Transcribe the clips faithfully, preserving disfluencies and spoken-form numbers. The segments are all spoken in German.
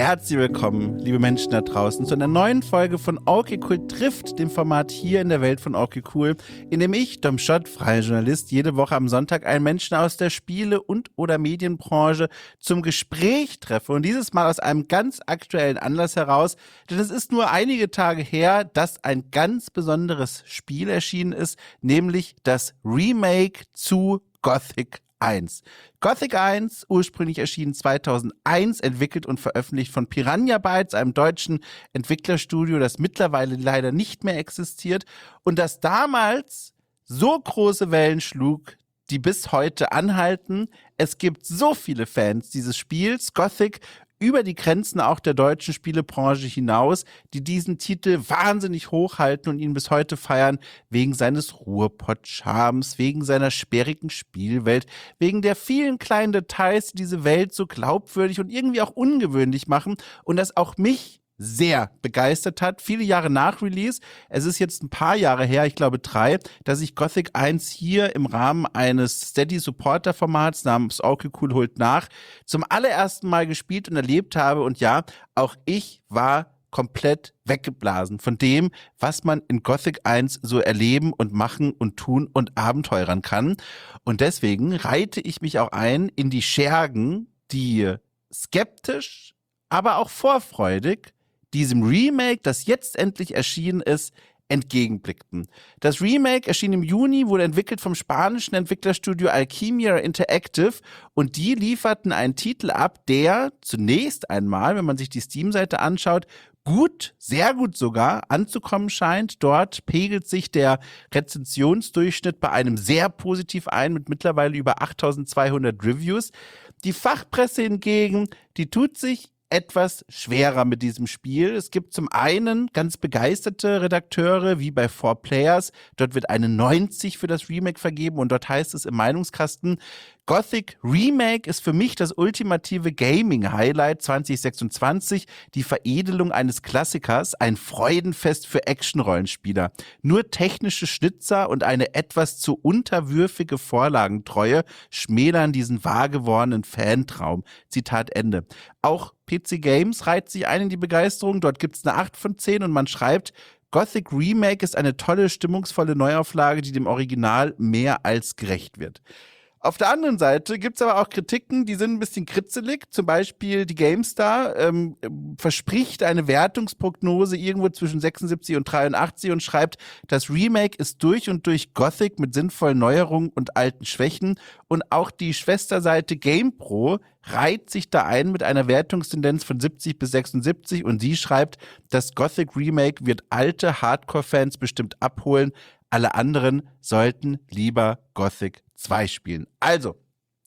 Herzlich willkommen, liebe Menschen da draußen, zu einer neuen Folge von Okay Cool trifft, dem Format hier in der Welt von Okay Cool, in dem ich, Dom Schott, freier Journalist, jede Woche am Sonntag einen Menschen aus der Spiele- und oder Medienbranche zum Gespräch treffe. Und dieses Mal aus einem ganz aktuellen Anlass heraus, denn es ist nur einige Tage her, dass ein ganz besonderes Spiel erschienen ist, nämlich das Remake zu Gothic eins. Gothic eins, ursprünglich erschienen zweitausendeins, entwickelt und veröffentlicht von Piranha Bytes, einem deutschen Entwicklerstudio, das mittlerweile leider nicht mehr existiert und das damals so große Wellen schlug, die bis heute anhalten. Es gibt so viele Fans dieses Spiels, Gothic, über die Grenzen auch der deutschen Spielebranche hinaus, die diesen Titel wahnsinnig hochhalten und ihn bis heute feiern, wegen seines Ruhrpott-Charmes, wegen seiner sperrigen Spielwelt, wegen der vielen kleinen Details, die diese Welt so glaubwürdig und irgendwie auch ungewöhnlich machen und das auch mich sehr begeistert hat, viele Jahre nach Release. Es ist jetzt ein paar Jahre her, ich glaube drei, dass ich Gothic eins hier im Rahmen eines Steady-Supporter-Formats namens Okay Cool holt nach zum allerersten Mal gespielt und erlebt habe. Und ja, auch ich war komplett weggeblasen von dem, was man in Gothic eins so erleben und machen und tun und abenteurern kann. Und deswegen reite ich mich auch ein in die Schergen, die skeptisch, aber auch vorfreudig diesem Remake, das jetzt endlich erschienen ist, entgegenblickten. Das Remake erschien im Juni, wurde entwickelt vom spanischen Entwicklerstudio Alchimia Interactive und die lieferten einen Titel ab, der zunächst einmal, wenn man sich die Steam-Seite anschaut, gut, sehr gut sogar anzukommen scheint. Dort pegelt sich der Rezensionsdurchschnitt bei einem sehr positiv ein, mit mittlerweile über achttausendzweihundert Reviews. Die Fachpresse hingegen, die tut sich etwas schwerer mit diesem Spiel. Es gibt zum einen ganz begeisterte Redakteure, wie bei four Players. Dort wird eine neunzig für das Remake vergeben und dort heißt es im Meinungskasten, Gothic Remake ist für mich das ultimative Gaming-Highlight zwanzig sechsundzwanzig, die Veredelung eines Klassikers, ein Freudenfest für Action-Rollenspieler. Nur technische Schnitzer und eine etwas zu unterwürfige Vorlagentreue schmälern diesen wahr gewordenen Fantraum. Zitat Ende. Auch P C Games reiht sich ein in die Begeisterung. Dort gibt es eine acht von zehn und man schreibt, Gothic Remake ist eine tolle, stimmungsvolle Neuauflage, die dem Original mehr als gerecht wird. Auf der anderen Seite gibt es aber auch Kritiken, die sind ein bisschen kritzelig. Zum Beispiel die GameStar ähm, verspricht eine Wertungsprognose irgendwo zwischen sechsundsiebzig und dreiundachtzig und schreibt, das Remake ist durch und durch Gothic mit sinnvollen Neuerungen und alten Schwächen. Und auch die Schwesterseite GamePro reiht sich da ein mit einer Wertungstendenz von siebzig bis sechsundsiebzig und sie schreibt, das Gothic Remake wird alte Hardcore-Fans bestimmt abholen. Alle anderen sollten lieber Gothic zwei spielen. Also,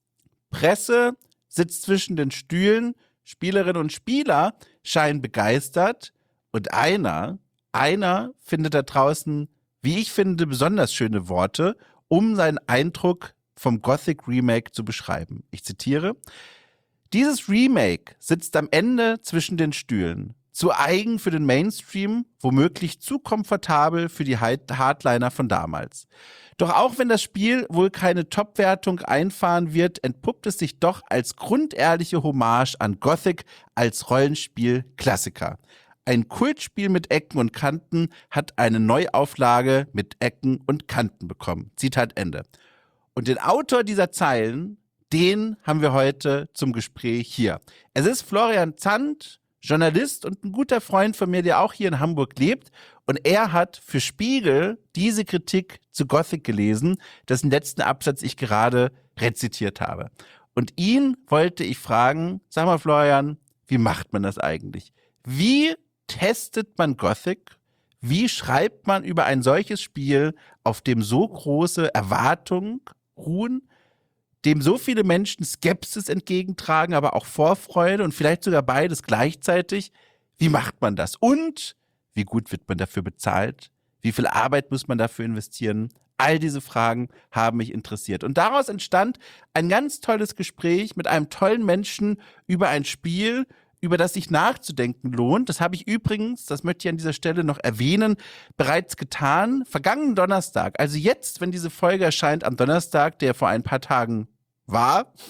Presse sitzt zwischen den Stühlen, Spielerinnen und Spieler scheinen begeistert und einer, einer findet da draußen, wie ich finde, besonders schöne Worte, um seinen Eindruck vom Gothic Remake zu beschreiben. Ich zitiere, dieses Remake sitzt am Ende zwischen den Stühlen. Zu eigen für den Mainstream, womöglich zu komfortabel für die Hardliner von damals. Doch auch wenn das Spiel wohl keine Top-Wertung einfahren wird, entpuppt es sich doch als grundehrliche Hommage an Gothic als Rollenspiel-Klassiker. Ein Kultspiel mit Ecken und Kanten hat eine Neuauflage mit Ecken und Kanten bekommen. Zitat Ende. Und den Autor dieser Zeilen, den haben wir heute zum Gespräch hier. Es ist Florian Zandt, Journalist und ein guter Freund von mir, der auch hier in Hamburg lebt. Und er hat für Spiegel diese Kritik zu Gothic gelesen, dessen letzten Absatz ich gerade rezitiert habe. Und ihn wollte ich fragen, sag mal Florian, wie macht man das eigentlich? Wie testet man Gothic? Wie schreibt man über ein solches Spiel, auf dem so große Erwartungen ruhen, dem so viele Menschen Skepsis entgegentragen, aber auch Vorfreude und vielleicht sogar beides gleichzeitig? Wie macht man das? Und wie gut wird man dafür bezahlt? Wie viel Arbeit muss man dafür investieren? All diese Fragen haben mich interessiert. Und daraus entstand ein ganz tolles Gespräch mit einem tollen Menschen über ein Spiel, über das sich nachzudenken lohnt. Das habe ich übrigens, das möchte ich an dieser Stelle noch erwähnen, bereits getan. Vergangenen Donnerstag, also jetzt, wenn diese Folge erscheint, am Donnerstag, der vor ein paar Tagen war,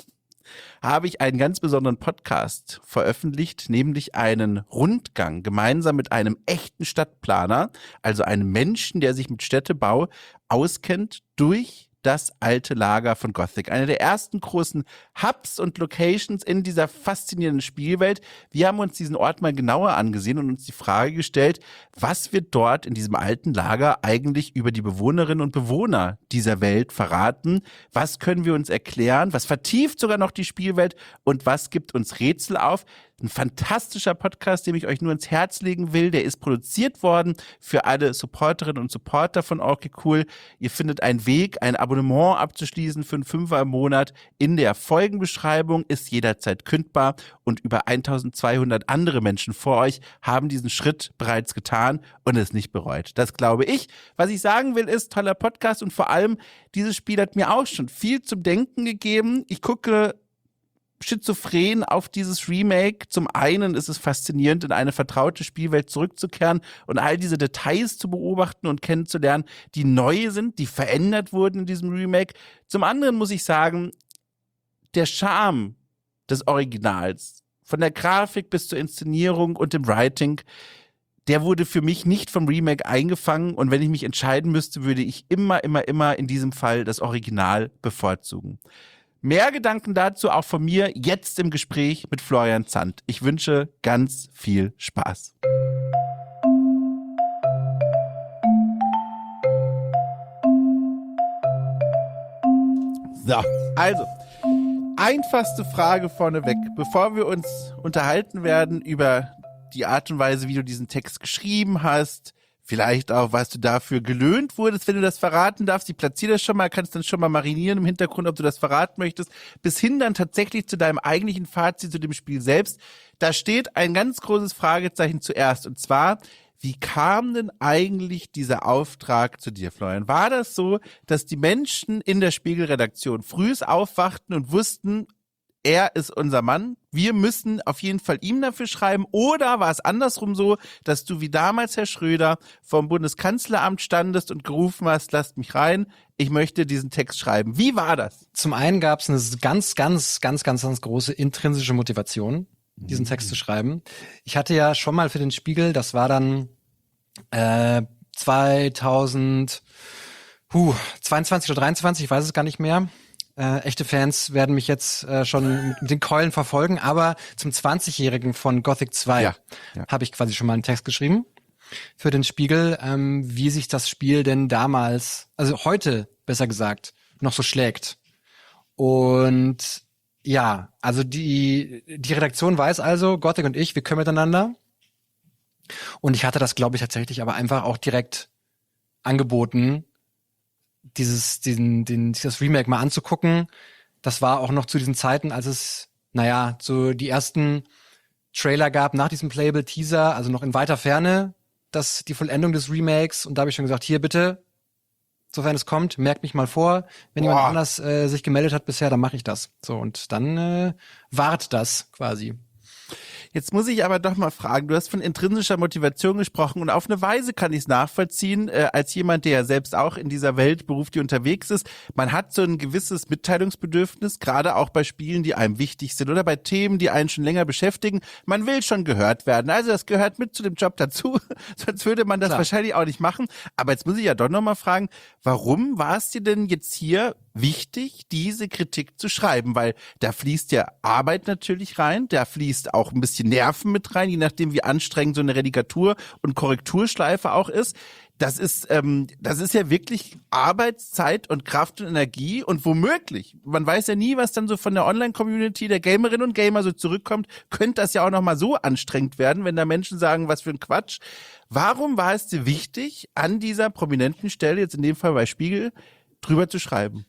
habe ich einen ganz besonderen Podcast veröffentlicht, nämlich einen Rundgang gemeinsam mit einem echten Stadtplaner, also einem Menschen, der sich mit Städtebau auskennt, durch das alte Lager von Gothic. Eine der ersten großen Hubs und Locations in dieser faszinierenden Spielwelt. Wir haben uns diesen Ort mal genauer angesehen und uns die Frage gestellt, was wird dort in diesem alten Lager eigentlich über die Bewohnerinnen und Bewohner dieser Welt verraten? Was können wir uns erklären? Was vertieft sogar noch die Spielwelt? Und was gibt uns Rätsel auf? Ein fantastischer Podcast, den ich euch nur ins Herz legen will. Der ist produziert worden für alle Supporterinnen und Supporter von Okay Cool. Ihr findet einen Weg, ein Abonnement abzuschließen für einen Fünfer im Monat. In der Folgenbeschreibung ist jederzeit kündbar und über eintausendzweihundert andere Menschen vor euch haben diesen Schritt bereits getan und es nicht bereut. Das glaube ich. Was ich sagen will ist, toller Podcast und vor allem, dieses Spiel hat mir auch schon viel zum Denken gegeben. Ich gucke schizophren auf dieses Remake. Zum einen ist es faszinierend, in eine vertraute Spielwelt zurückzukehren und all diese Details zu beobachten und kennenzulernen, die neu sind, die verändert wurden in diesem Remake. Zum anderen muss ich sagen, der Charme des Originals, von der Grafik bis zur Inszenierung und dem Writing, der wurde für mich nicht vom Remake eingefangen und wenn ich mich entscheiden müsste, würde ich immer, immer, immer in diesem Fall das Original bevorzugen. Mehr Gedanken dazu auch von mir jetzt im Gespräch mit Florian Zandt. Ich wünsche ganz viel Spaß. So, also, einfachste Frage vorneweg, bevor wir uns unterhalten werden über die Art und Weise, wie du diesen Text geschrieben hast, vielleicht auch, was du dafür gelöhnt wurdest, wenn du das verraten darfst. Ich platziere das schon mal, kannst dann schon mal marinieren im Hintergrund, ob du das verraten möchtest. Bis hin dann tatsächlich zu deinem eigentlichen Fazit zu dem Spiel selbst. Da steht ein ganz großes Fragezeichen zuerst. Und zwar, wie kam denn eigentlich dieser Auftrag zu dir, Florian? War das so, dass die Menschen in der Spiegelredaktion frühs aufwachten und wussten, er ist unser Mann, wir müssen auf jeden Fall ihm dafür schreiben, oder war es andersrum so, dass du wie damals, Herr Schröder, vom Bundeskanzleramt standest und gerufen hast, lasst mich rein, ich möchte diesen Text schreiben. Wie war das? Zum einen gab es eine ganz, ganz, ganz, ganz, ganz große intrinsische Motivation, diesen Text zu schreiben. Ich hatte ja schon mal für den Spiegel, das war dann äh, zweitausendzweiundzwanzig oder dreiundzwanzig, ich weiß es gar nicht mehr. Äh, echte Fans werden mich jetzt äh, schon mit, mit den Keulen verfolgen, aber zum zwanzigjährigen von Gothic zwei ja, ja. habe ich quasi schon mal einen Text geschrieben für den Spiegel, ähm, wie sich das Spiel denn damals, also heute besser gesagt, noch so schlägt. Und ja, also die die Redaktion weiß also, Gothic und ich, wir können miteinander. Und ich hatte das, glaube ich, tatsächlich aber einfach auch direkt angeboten, dieses, diesen, den, das Remake mal anzugucken. Das war auch noch zu diesen Zeiten, als es, naja, so die ersten Trailer gab nach diesem Playable-Teaser, also noch in weiter Ferne, das, die Vollendung des Remakes. Und da habe ich schon gesagt, hier bitte, sofern es kommt, merkt mich mal vor. Wenn Boah. jemand anders äh, sich gemeldet hat bisher, dann mache ich das. So, und dann äh, wart das quasi. Jetzt muss ich aber doch mal fragen, du hast von intrinsischer Motivation gesprochen und auf eine Weise kann ich es nachvollziehen, äh, als jemand, der ja selbst auch in dieser Welt beruflich unterwegs ist. Man hat so ein gewisses Mitteilungsbedürfnis, gerade auch bei Spielen, die einem wichtig sind oder bei Themen, die einen schon länger beschäftigen. Man will schon gehört werden. Also das gehört mit zu dem Job dazu, sonst würde man das Klar. wahrscheinlich auch nicht machen. Aber jetzt muss ich ja doch noch mal fragen, warum war es dir denn jetzt hier wichtig, diese Kritik zu schreiben? Weil da fließt ja Arbeit natürlich rein, da fließt auch ein bisschen Nerven mit rein, je nachdem wie anstrengend so eine Redikatur und Korrekturschleife auch ist. Das ist, ähm, das ist ja wirklich Arbeitszeit und Kraft und Energie und womöglich, man weiß ja nie, was dann so von der Online-Community der Gamerinnen und Gamer so zurückkommt, könnte das ja auch nochmal so anstrengend werden, wenn da Menschen sagen, was für ein Quatsch. Warum war es dir wichtig, an dieser prominenten Stelle, jetzt in dem Fall bei Spiegel, drüber zu schreiben?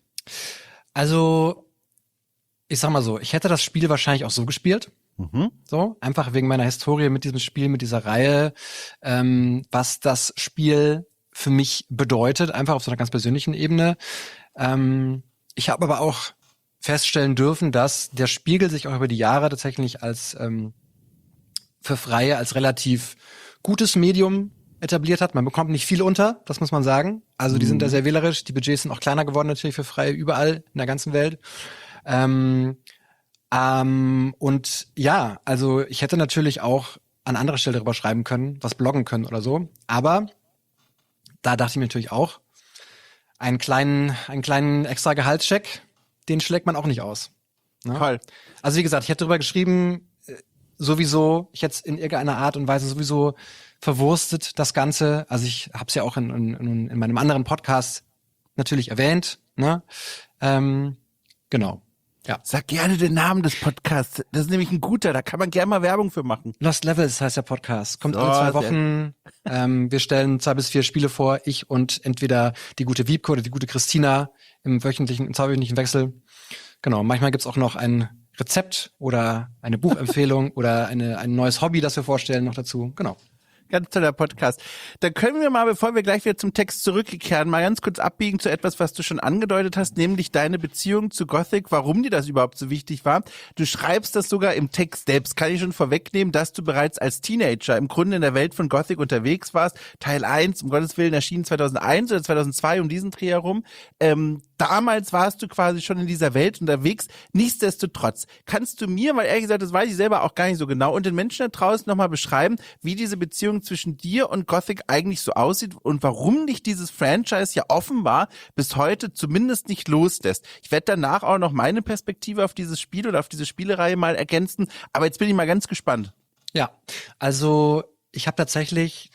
Also, ich sag mal so, ich hätte das Spiel wahrscheinlich auch so gespielt. Mhm. So, einfach wegen meiner Historie mit diesem Spiel, mit dieser Reihe, ähm, was das Spiel für mich bedeutet, einfach auf so einer ganz persönlichen Ebene. Ähm, ich habe aber auch feststellen dürfen, dass der Spiegel sich auch über die Jahre tatsächlich als ähm, für Freie als relativ gutes Medium etabliert hat. Man bekommt nicht viel unter, das muss man sagen. Also die mhm. sind da sehr wählerisch. Die Budgets sind auch kleiner geworden natürlich für Freie überall in der ganzen Welt. Ähm, Ähm, und ja, also ich hätte natürlich auch an anderer Stelle darüber schreiben können, was bloggen können oder so. Aber da dachte ich mir natürlich auch, einen kleinen, einen kleinen extra Gehaltscheck, den schlägt man auch nicht aus. Ne? Toll. Also wie gesagt, ich hätte darüber geschrieben, äh, sowieso, ich hätte es in irgendeiner Art und Weise sowieso verwurstet, das Ganze. Also ich habe es ja auch in, in, in meinem anderen Podcast natürlich erwähnt. Ne? Ähm, genau. Ja. Sag gerne den Namen des Podcasts. Das ist nämlich ein guter, da kann man gerne mal Werbung für machen. Lost Levels heißt der Podcast. Kommt So, alle zwei sehr- Wochen. Ähm, wir stellen zwei bis vier Spiele vor. Ich und entweder die gute Wiebke oder die gute Christina im wöchentlichen, im zweiwöchentlichen Wechsel. Genau. Manchmal gibt's auch noch ein Rezept oder eine Buchempfehlung oder eine, ein neues Hobby, das wir vorstellen noch dazu. Genau. Ganz toller Podcast. Dann können wir mal, bevor wir gleich wieder zum Text zurückkehren, mal ganz kurz abbiegen zu etwas, was du schon angedeutet hast, nämlich deine Beziehung zu Gothic, warum dir das überhaupt so wichtig war. Du schreibst das sogar im Text selbst, kann ich schon vorwegnehmen, dass du bereits als Teenager im Grunde in der Welt von Gothic unterwegs warst. Teil eins, um Gottes Willen, erschien zweitausendeins oder zweitausendzwei, um diesen Dreh herum. Ähm, damals warst du quasi schon in dieser Welt unterwegs. Nichtsdestotrotz, kannst du mir, weil ehrlich gesagt, das weiß ich selber auch gar nicht so genau, und den Menschen da draußen nochmal beschreiben, wie diese Beziehung zwischen dir und Gothic eigentlich so aussieht und warum dich dieses Franchise ja offenbar bis heute zumindest nicht loslässt. Ich werde danach auch noch meine Perspektive auf dieses Spiel oder auf diese Spielereihe mal ergänzen, aber jetzt bin ich mal ganz gespannt. Ja, also ich habe tatsächlich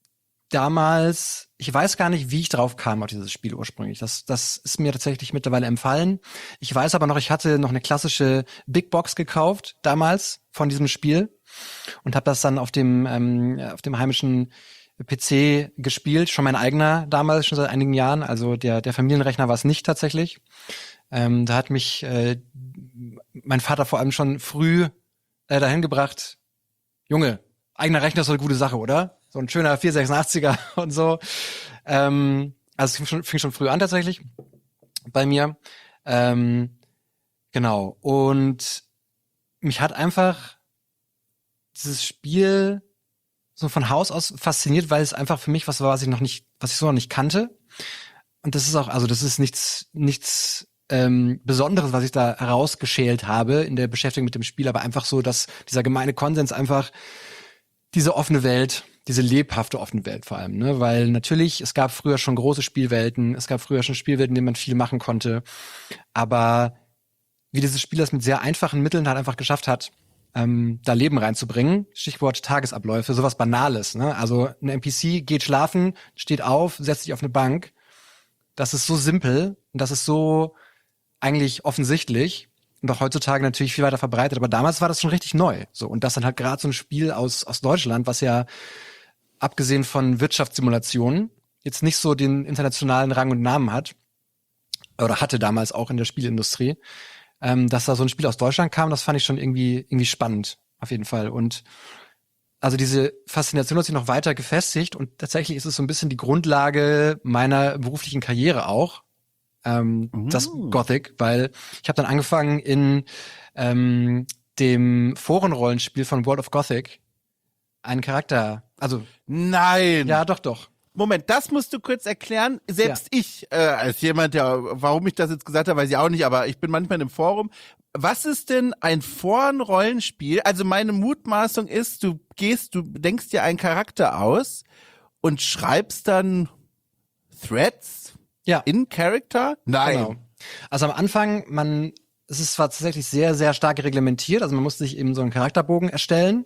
damals, ich weiß gar nicht, wie ich drauf kam auf dieses Spiel ursprünglich. Das, das ist mir tatsächlich mittlerweile empfallen. Ich weiß aber noch, ich hatte noch eine klassische Big Box gekauft damals von diesem Spiel und habe das dann auf dem ähm, auf dem heimischen P C gespielt. Schon mein eigener damals, schon seit einigen Jahren. Also der der Familienrechner war es nicht tatsächlich. Ähm, da hat mich äh, mein Vater vor allem schon früh äh, dahin gebracht. Junge, eigener Rechner ist doch eine gute Sache, oder? So ein schöner vierhundertsechsundachtziger und so. Ähm, also es fing schon, fing schon früh an tatsächlich bei mir. Ähm, genau. Und mich hat einfach dieses Spiel so von Haus aus fasziniert, weil es einfach für mich was war, was ich noch nicht, was ich so noch nicht kannte. Und das ist auch, also das ist nichts, nichts ähm, Besonderes, was ich da herausgeschält habe in der Beschäftigung mit dem Spiel, aber einfach so, dass dieser gemeine Konsens einfach diese offene Welt, diese lebhafte offene Welt vor allem, ne? Weil natürlich, es gab früher schon große Spielwelten, es gab früher schon Spielwelten, in denen man viel machen konnte, aber wie dieses Spiel das mit sehr einfachen Mitteln halt einfach geschafft hat, ähm, da Leben reinzubringen, Stichwort Tagesabläufe, sowas Banales, ne? Also ein N P C geht schlafen, steht auf, setzt sich auf eine Bank, das ist so simpel und das ist so eigentlich offensichtlich und auch heutzutage natürlich viel weiter verbreitet, aber damals war das schon richtig neu. So, und das dann halt gerade so ein Spiel aus aus Deutschland, was ja abgesehen von Wirtschaftssimulationen jetzt nicht so den internationalen Rang und Namen hat oder hatte damals auch in der Spielindustrie, ähm, dass da so ein Spiel aus Deutschland kam, das fand ich schon irgendwie irgendwie spannend auf jeden Fall. Und also diese Faszination hat sich noch weiter gefestigt und tatsächlich ist es so ein bisschen die Grundlage meiner beruflichen Karriere auch, ähm, Mhm. das Gothic, weil ich habe dann angefangen in ähm, dem Forenrollenspiel von World of Gothic einen Charakter, also Nein! ja, doch, doch. Moment, das musst du kurz erklären. Selbst ich, äh, als jemand, der, warum ich das jetzt gesagt habe, weiß ich auch nicht, aber ich bin manchmal im Forum. Was ist denn ein Forenrollenspiel? Also meine Mutmaßung ist, du gehst, du denkst dir einen Charakter aus und schreibst dann Threads Ja. in Character? Nein. Genau. Also am Anfang, man, es ist zwar tatsächlich sehr, sehr stark reglementiert, also man musste sich eben so einen Charakterbogen erstellen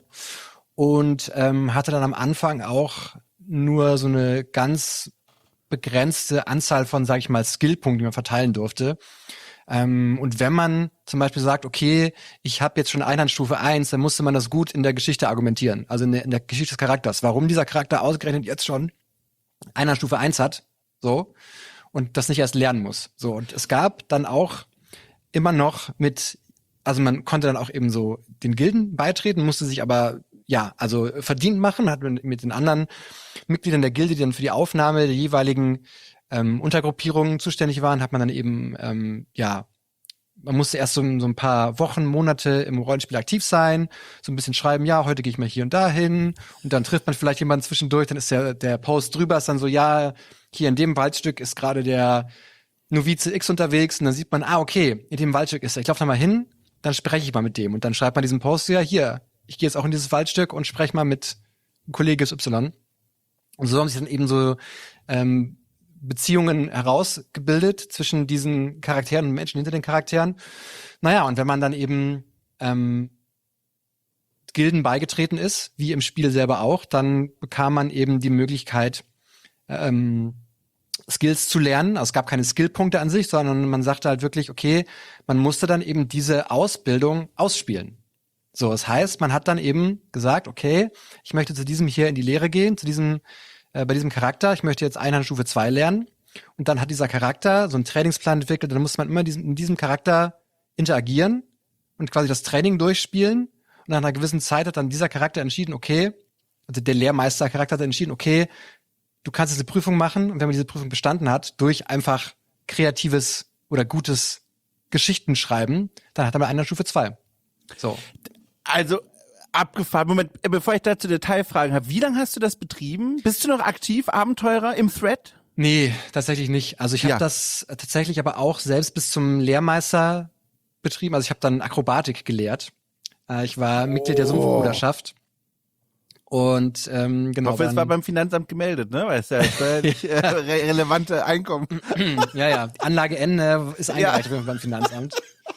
und ähm, hatte dann am Anfang auch nur so eine ganz begrenzte Anzahl von, sag ich mal, Skillpunkten, die man verteilen durfte. Ähm, und wenn man zum Beispiel sagt, okay, ich habe jetzt schon Einhandstufe eins, dann musste man das gut in der Geschichte argumentieren, also in der, in der Geschichte des Charakters, warum dieser Charakter ausgerechnet jetzt schon Einhandstufe eins hat, so, und das nicht erst lernen muss. So, und es gab dann auch immer noch mit, also man konnte dann auch eben so den Gilden beitreten, musste sich aber, ja, also verdient machen, hat mit, mit den anderen Mitgliedern der Gilde, die dann für die Aufnahme der jeweiligen ähm, Untergruppierungen zuständig waren, hat man dann eben, ähm, ja, man musste erst so, so ein paar Wochen, Monate im Rollenspiel aktiv sein, so ein bisschen schreiben, ja, heute gehe ich mal hier und da hin und dann trifft man vielleicht jemanden zwischendurch, dann ist der, der Post drüber, ist dann so, ja, hier in dem Waldstück ist gerade der Novize X unterwegs und dann sieht man, ah, okay, in dem Waldstück ist er. Ich laufe da mal hin dann spreche ich mal mit dem. Und dann schreibt man diesen Post, ja, hier, ich gehe jetzt auch in dieses Waldstück und spreche mal mit Kollege Y. Und so haben sich dann eben so ähm, Beziehungen herausgebildet zwischen diesen Charakteren und Menschen hinter den Charakteren. Naja, und wenn man dann eben ähm, Gilden beigetreten ist, wie im Spiel selber auch, dann bekam man eben die Möglichkeit, ähm, Skills zu lernen. Also es gab keine Skillpunkte an sich, sondern man sagte halt wirklich, okay, man musste dann eben diese Ausbildung ausspielen. So, das heißt, man hat dann eben gesagt, okay, ich möchte zu diesem hier in die Lehre gehen, zu diesem, äh, bei diesem Charakter, ich möchte jetzt Einhandstufe zwei lernen. Und dann hat dieser Charakter so einen Trainingsplan entwickelt, dann muss man immer diesen, in diesem Charakter interagieren und quasi das Training durchspielen. Und nach einer gewissen Zeit hat dann dieser Charakter entschieden, okay, also der Lehrmeistercharakter hat entschieden, okay, du kannst jetzt eine Prüfung machen, und wenn man diese Prüfung bestanden hat, durch einfach kreatives oder gutes Geschichtenschreiben, dann hat er mal eine Stufe zwei. So. Also, abgefahren. Moment, bevor ich dazu Detailfragen habe, wie lange hast du das betrieben? Bist du noch aktiv, Abenteurer im Thread? Nee, tatsächlich nicht. Also ich habe Ja. das tatsächlich aber auch selbst bis zum Lehrmeister betrieben. Also ich habe dann Akrobatik gelehrt. Äh, ich war Mitglied der Sumpfbruderschaft. Und ähm, genau. Ich hoffe, dann, es war beim Finanzamt gemeldet, ne? Weil es ja steuerlich äh, re relevante Einkommen. ja, ja. Die Anlage N äh, ist eingereicht ja. beim Finanzamt.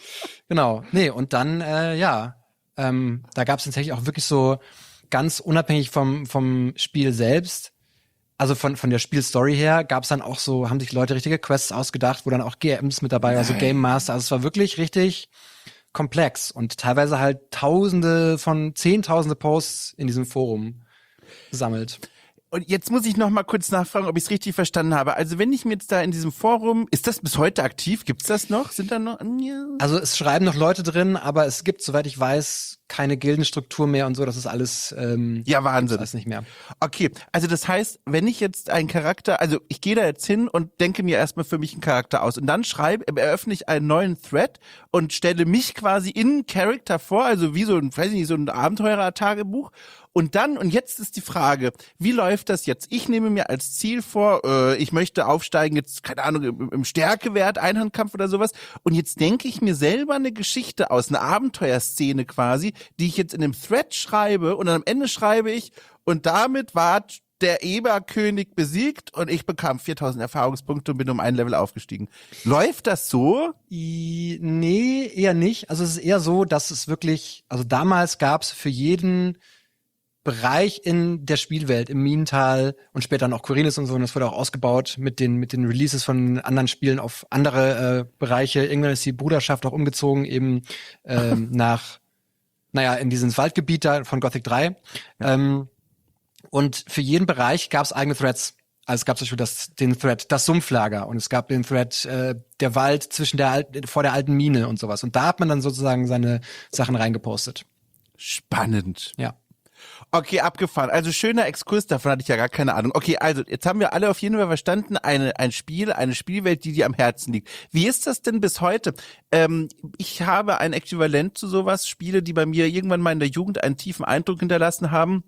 Genau. Nee, und dann, äh, ja, ähm, da gab es tatsächlich auch wirklich so ganz unabhängig vom vom Spiel selbst, also von von der Spielstory her, gab es dann auch so, haben sich Leute richtige Quests ausgedacht, wo dann auch G Ms mit dabei, also Game Master. Also es war wirklich richtig komplex und teilweise halt Tausende von Zehntausende Posts in diesem Forum gesammelt. Und jetzt muss ich noch mal kurz nachfragen, ob ich es richtig verstanden habe. Also wenn ich mir jetzt da in diesem Forum, ist das bis heute aktiv? Gibt's das noch? Sind da noch? Ja. Also es schreiben noch Leute drin, aber es gibt, soweit ich weiß, keine Gildenstruktur mehr und so. Das ist alles ähm, Ja, Wahnsinn. alles nicht mehr. Okay, also das heißt, wenn ich jetzt einen Charakter, also ich gehe da jetzt hin und denke mir erstmal für mich einen Charakter aus und dann schreibe, eröffne ich einen neuen Thread und stelle mich quasi in Charakter vor, also wie so ein, weiß ich nicht, so ein Abenteurer-Tagebuch. Und dann, und jetzt ist die Frage, wie läuft das jetzt? Ich nehme mir als Ziel vor, äh, ich möchte aufsteigen, jetzt, keine Ahnung, im, im Stärkewert, Einhandkampf oder sowas. Und jetzt denke ich mir selber eine Geschichte aus, eine Abenteuerszene quasi, die ich jetzt in einem Thread schreibe und dann am Ende schreibe ich, und damit ward der Eberkönig besiegt und ich bekam viertausend Erfahrungspunkte und bin um ein Level aufgestiegen. Läuft das so? I, nee, eher nicht. Also es ist eher so, dass es wirklich, also damals gab es für jeden Bereich in der Spielwelt, im Minental und später dann auch Khorinis und so, und das wurde auch ausgebaut mit den mit den Releases von anderen Spielen auf andere äh, Bereiche. Irgendwann ist die Bruderschaft auch umgezogen, eben ähm, nach, naja, in dieses Waldgebiet da von Gothic drei. Ja. Ähm, und für jeden Bereich gab es eigene Threads. Also es gab zum Beispiel das, den Thread, das Sumpflager, und es gab den Thread, äh, der Wald zwischen der alten, vor der alten Mine und sowas. Und da hat man dann sozusagen seine Sachen reingepostet. Spannend. Ja. Okay, abgefahren. Also schöner Exkurs, davon hatte ich ja gar keine Ahnung. Okay, also jetzt haben wir alle auf jeden Fall verstanden, eine, ein Spiel, eine Spielwelt, die dir am Herzen liegt. Wie ist das denn bis heute? Ähm, ich habe ein Äquivalent zu sowas, Spiele, die bei mir irgendwann mal in der Jugend einen tiefen Eindruck hinterlassen haben.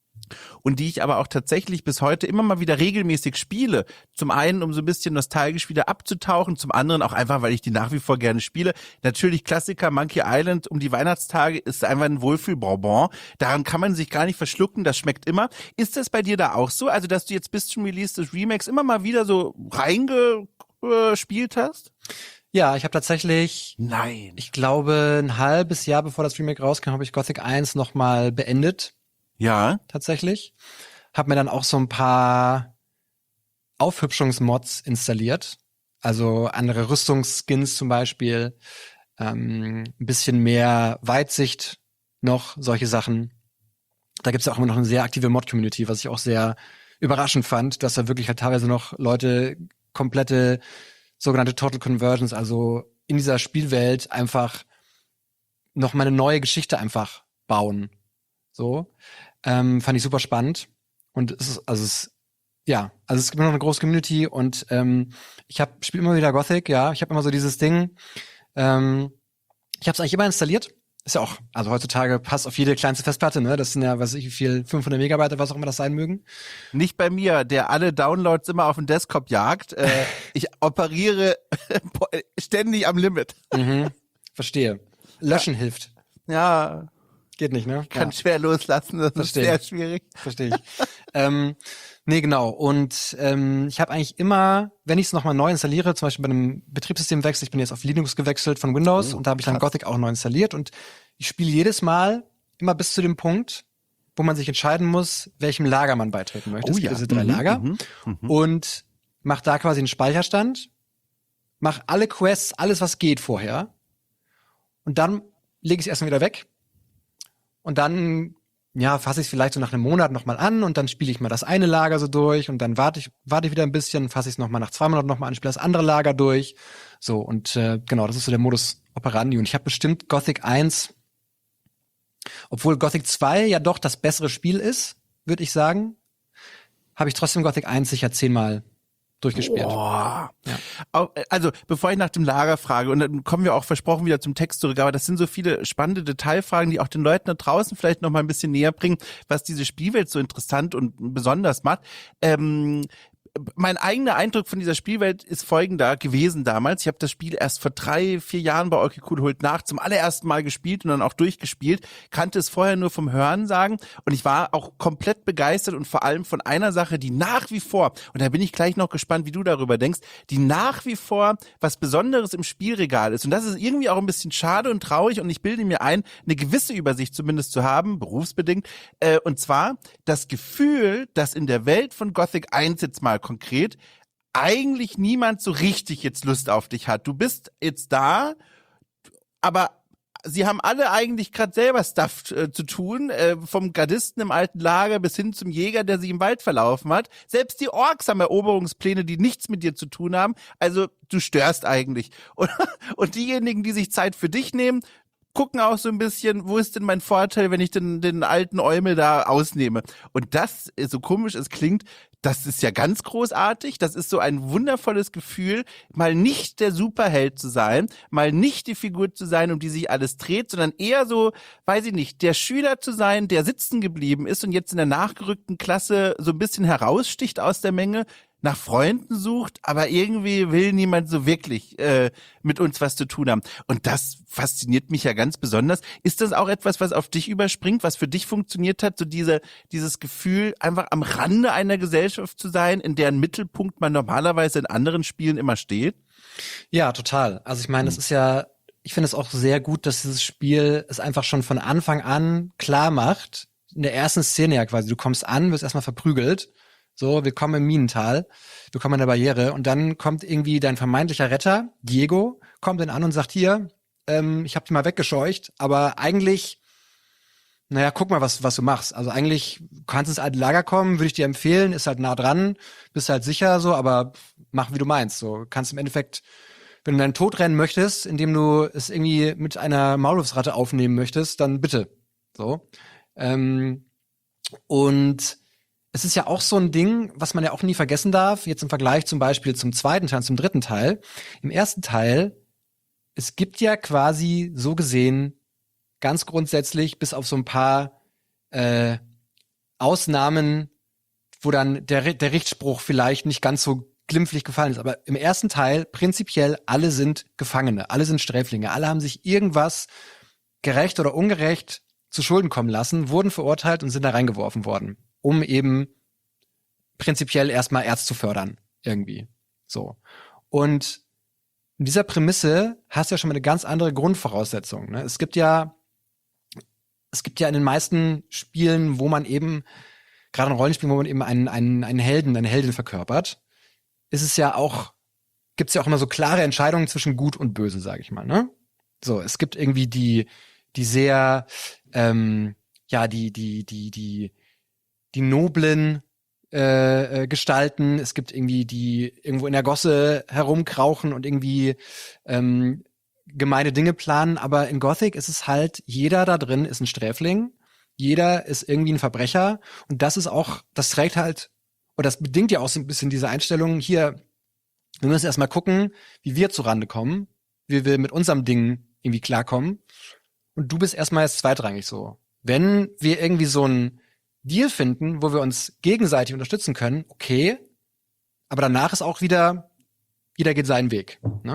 Und die ich aber auch tatsächlich bis heute immer mal wieder regelmäßig spiele. Zum einen, um so ein bisschen nostalgisch wieder abzutauchen, zum anderen auch einfach, weil ich die nach wie vor gerne spiele. Natürlich Klassiker, Monkey Island um die Weihnachtstage ist einfach ein Wohlfühlbonbon. Daran kann man sich gar nicht verschlucken, das schmeckt immer. Ist das bei dir da auch so? Also, dass du jetzt bis zum Release des Remakes immer mal wieder so reingespielt hast? Ja, ich habe tatsächlich, Nein. ich glaube, ein halbes Jahr bevor das Remake rauskam, habe ich Gothic eins nochmal beendet. Ja. Tatsächlich. Hab mir dann auch so ein paar Aufhübschungsmods installiert. Also andere Rüstungsskins zum Beispiel. Ähm, ein bisschen mehr Weitsicht noch, solche Sachen. Da gibt's ja auch immer noch eine sehr aktive Mod-Community, was ich auch sehr überraschend fand, dass da wirklich halt teilweise noch Leute komplette sogenannte Total Conversions, also in dieser Spielwelt einfach noch mal eine neue Geschichte einfach bauen. So. Ähm, fand ich super spannend. Und es ist, also es, ja, also es gibt immer noch eine große Community und ähm, ich hab, spiele immer wieder Gothic, ja. Ich habe immer so dieses Ding. Ähm, ich habe es eigentlich immer installiert. Ist ja auch, also heutzutage passt auf jede kleinste Festplatte, ne? Das sind ja, was weiß ich, wie viel, fünfhundert Megabyte, was auch immer das sein mögen. Nicht bei mir, der alle Downloads immer auf den Desktop jagt. Äh, ich operiere ständig am Limit. Mhm, verstehe. Löschen ja. hilft. Ja. Geht nicht, ne? Kann ja. schwer loslassen, das Versteh. ist sehr schwierig. Verstehe ich. ähm, nee, genau. Und ähm, ich habe eigentlich immer, wenn ich es nochmal neu installiere, zum Beispiel bei einem Betriebssystemwechsel, ich bin jetzt auf Linux gewechselt von Windows oh, und da habe ich dann Gothic auch neu installiert und ich spiele jedes Mal immer bis zu dem Punkt, wo man sich entscheiden muss, welchem Lager man beitreten möchte. Oh, es gibt ja. diese drei mhm, Lager mhm, mhm. und mach da quasi einen Speicherstand, mach alle Quests, alles was geht vorher und dann lege ich es erstmal wieder weg. Und dann, ja, fasse ich es vielleicht so nach einem Monat nochmal an und dann spiele ich mal das eine Lager so durch und dann warte ich, warte ich wieder ein bisschen, fasse ich es nochmal nach zwei Monaten nochmal an, spiele das andere Lager durch. So, und äh, genau, das ist so der Modus operandi. Und ich habe bestimmt Gothic eins, obwohl Gothic zwei ja doch das bessere Spiel ist, würde ich sagen, habe ich trotzdem Gothic eins sicher zehnmal durchgespielt. Boah. Ja. Also, bevor ich nach dem Lager frage, und dann kommen wir auch versprochen wieder zum Text zurück, aber das sind so viele spannende Detailfragen, die auch den Leuten da draußen vielleicht noch mal ein bisschen näher bringen, was diese Spielwelt so interessant und besonders macht. Ähm, mein eigener Eindruck von dieser Spielwelt ist folgender gewesen damals. Ich habe das Spiel erst vor drei, vier Jahren bei Okay Cool holt nach zum allerersten Mal gespielt und dann auch durchgespielt. Kannte es vorher nur vom Hörensagen und ich war auch komplett begeistert und vor allem von einer Sache, die nach wie vor, und da bin ich gleich noch gespannt, wie du darüber denkst, die nach wie vor was Besonderes im Spielregal ist. Und das ist irgendwie auch ein bisschen schade und traurig und ich bilde mir ein, eine gewisse Übersicht zumindest zu haben, berufsbedingt. Äh, und zwar das Gefühl, dass in der Welt von Gothic eins jetzt mal konkret eigentlich niemand so richtig jetzt Lust auf dich hat. Du bist jetzt da, aber sie haben alle eigentlich gerade selber Stuff äh, zu tun, äh, vom Gardisten im alten Lager bis hin zum Jäger, der sie im Wald verlaufen hat. Selbst die Orks haben Eroberungspläne, die nichts mit dir zu tun haben. Also du störst eigentlich. Und, und diejenigen, die sich Zeit für dich nehmen, gucken auch so ein bisschen, wo ist denn mein Vorteil, wenn ich den, den alten Eumel da ausnehme? Und das, so komisch es klingt, das ist ja ganz großartig. Das ist so ein wundervolles Gefühl, mal nicht der Superheld zu sein, mal nicht die Figur zu sein, um die sich alles dreht, sondern eher so, weiß ich nicht, der Schüler zu sein, der sitzen geblieben ist und jetzt in der nachgerückten Klasse so ein bisschen heraussticht aus der Menge, nach Freunden sucht, aber irgendwie will niemand so wirklich äh, mit uns was zu tun haben. Und das fasziniert mich ja ganz besonders. Ist das auch etwas, was auf dich überspringt, was für dich funktioniert hat, so diese dieses Gefühl, einfach am Rande einer Gesellschaft zu sein, in deren Mittelpunkt man normalerweise in anderen Spielen immer steht? Ja, total. Also ich meine, es ist ja, ich finde es auch sehr gut, dass dieses Spiel es einfach schon von Anfang an klar macht, in der ersten Szene ja quasi, du kommst an, wirst erstmal verprügelt. So, wir kommen im Minental, wir kommen an der Barriere und dann kommt irgendwie dein vermeintlicher Retter, Diego, kommt dann an und sagt, hier, ähm, ich hab dich mal weggescheucht, aber eigentlich, naja, guck mal, was was du machst. Also eigentlich kannst du ins alte Lager kommen, würde ich dir empfehlen, ist halt nah dran, bist halt sicher so, aber mach, wie du meinst. So, kannst im Endeffekt, wenn du deinen Tod rennen möchtest, indem du es irgendwie mit einer Maulwurfsratte aufnehmen möchtest, dann bitte. So. Ähm, und es ist ja auch so ein Ding, was man ja auch nie vergessen darf, jetzt im Vergleich zum Beispiel zum zweiten Teil, zum dritten Teil. Im ersten Teil, es gibt ja quasi so gesehen ganz grundsätzlich bis auf so ein paar äh, Ausnahmen, wo dann der, der Richtspruch vielleicht nicht ganz so glimpflich gefallen ist. Aber im ersten Teil prinzipiell alle sind Gefangene, alle sind Sträflinge, alle haben sich irgendwas gerecht oder ungerecht zu Schulden kommen lassen, wurden verurteilt und sind da reingeworfen worden, um eben prinzipiell erstmal Erz zu fördern, irgendwie. So. Und in dieser Prämisse hast du ja schon mal eine ganz andere Grundvoraussetzung. Ne? Es gibt ja, es gibt ja in den meisten Spielen, wo man eben, gerade in Rollenspielen, wo man eben einen, einen, einen Helden, eine Heldin verkörpert, ist es ja auch, gibt es ja auch immer so klare Entscheidungen zwischen Gut und Böse, sage ich mal. Ne? So, es gibt irgendwie die, die sehr, ähm, ja, die, die, die, die, die noblen äh, äh, Gestalten. Es gibt irgendwie die irgendwo in der Gosse herumkrauchen und irgendwie ähm, gemeine Dinge planen. Aber in Gothic ist es halt, jeder da drin ist ein Sträfling. Jeder ist irgendwie ein Verbrecher. Und das ist auch, das trägt halt, oder das bedingt ja auch so ein bisschen diese Einstellung hier, wir müssen erstmal gucken, wie wir zurande kommen, wie wir mit unserem Ding irgendwie klarkommen. Und du bist erstmal jetzt zweitrangig so. Wenn wir irgendwie so einen Deal finden, wo wir uns gegenseitig unterstützen können, okay, aber danach ist auch wieder, jeder geht seinen Weg. Ne?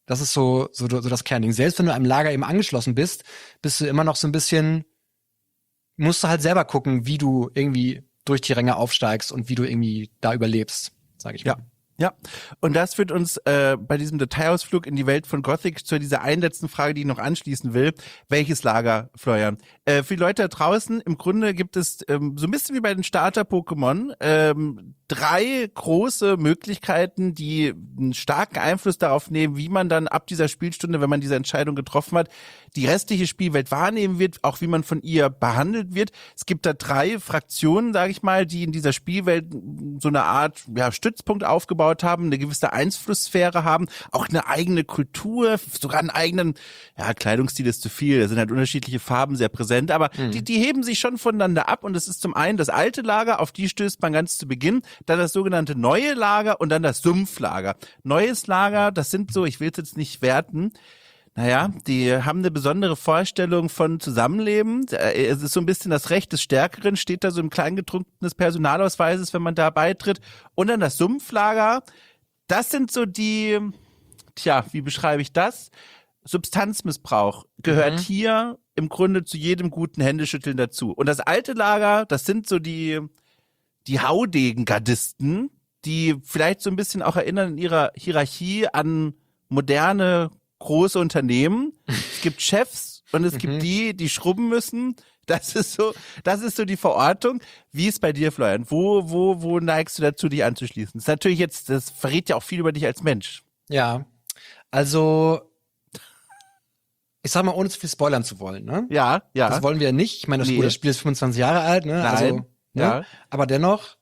Das ist so, so, so das Kernding. Selbst wenn du einem Lager eben angeschlossen bist, bist du immer noch so ein bisschen, musst du halt selber gucken, wie du irgendwie durch die Ränge aufsteigst und wie du irgendwie da überlebst, sag ich mal. Ja. Ja, und das führt uns äh, bei diesem Detailausflug in die Welt von Gothic zu dieser einen letzten Frage, die ich noch anschließen will. Welches Lager, Florian? Äh, für die Leute da draußen, im Grunde gibt es ähm, so ein bisschen wie bei den Starter-Pokémon ähm, drei große Möglichkeiten, die einen starken Einfluss darauf nehmen, wie man dann ab dieser Spielstunde, wenn man diese Entscheidung getroffen hat, die restliche Spielwelt wahrnehmen wird, auch wie man von ihr behandelt wird. Es gibt da drei Fraktionen, sage ich mal, die in dieser Spielwelt so eine Art ja, Stützpunkt aufgebaut haben, eine gewisse Einflusssphäre haben, auch eine eigene Kultur, sogar einen eigenen, ja, Kleidungsstil ist zu viel, da sind halt unterschiedliche Farben sehr präsent, aber mhm. die, die heben sich schon voneinander ab und das ist zum einen das alte Lager, auf die stößt man ganz zu Beginn, dann das sogenannte neue Lager und dann das Sumpflager. Neues Lager, das sind so, ich will es jetzt nicht werten, naja, die haben eine besondere Vorstellung von Zusammenleben. Es ist so ein bisschen das Recht des Stärkeren, steht da so im Kleingedruckten des Personalausweises, wenn man da beitritt. Und dann das Sumpflager. Das sind so die, tja, wie beschreibe ich das? Substanzmissbrauch gehört mhm. hier im Grunde zu jedem guten Händeschütteln dazu. Und das alte Lager, das sind so die, die Haudegen-Gardisten, die vielleicht so ein bisschen auch erinnern in ihrer Hierarchie an moderne große Unternehmen. Es gibt Chefs und es gibt die, die schrubben müssen. Das ist so, das ist so die Verortung. Wie ist bei dir, Florian? Wo, wo, wo neigst du dazu, dich anzuschließen? Das ist natürlich jetzt, das verrät ja auch viel über dich als Mensch. Ja, also ich sag mal, ohne zu viel spoilern zu wollen, ne? Ja, ja. Das wollen wir ja nicht. Ich meine, das, nee. das Spiel ist fünfundzwanzig Jahre alt, ne? Nein. Also, ne? Ja. Aber dennoch,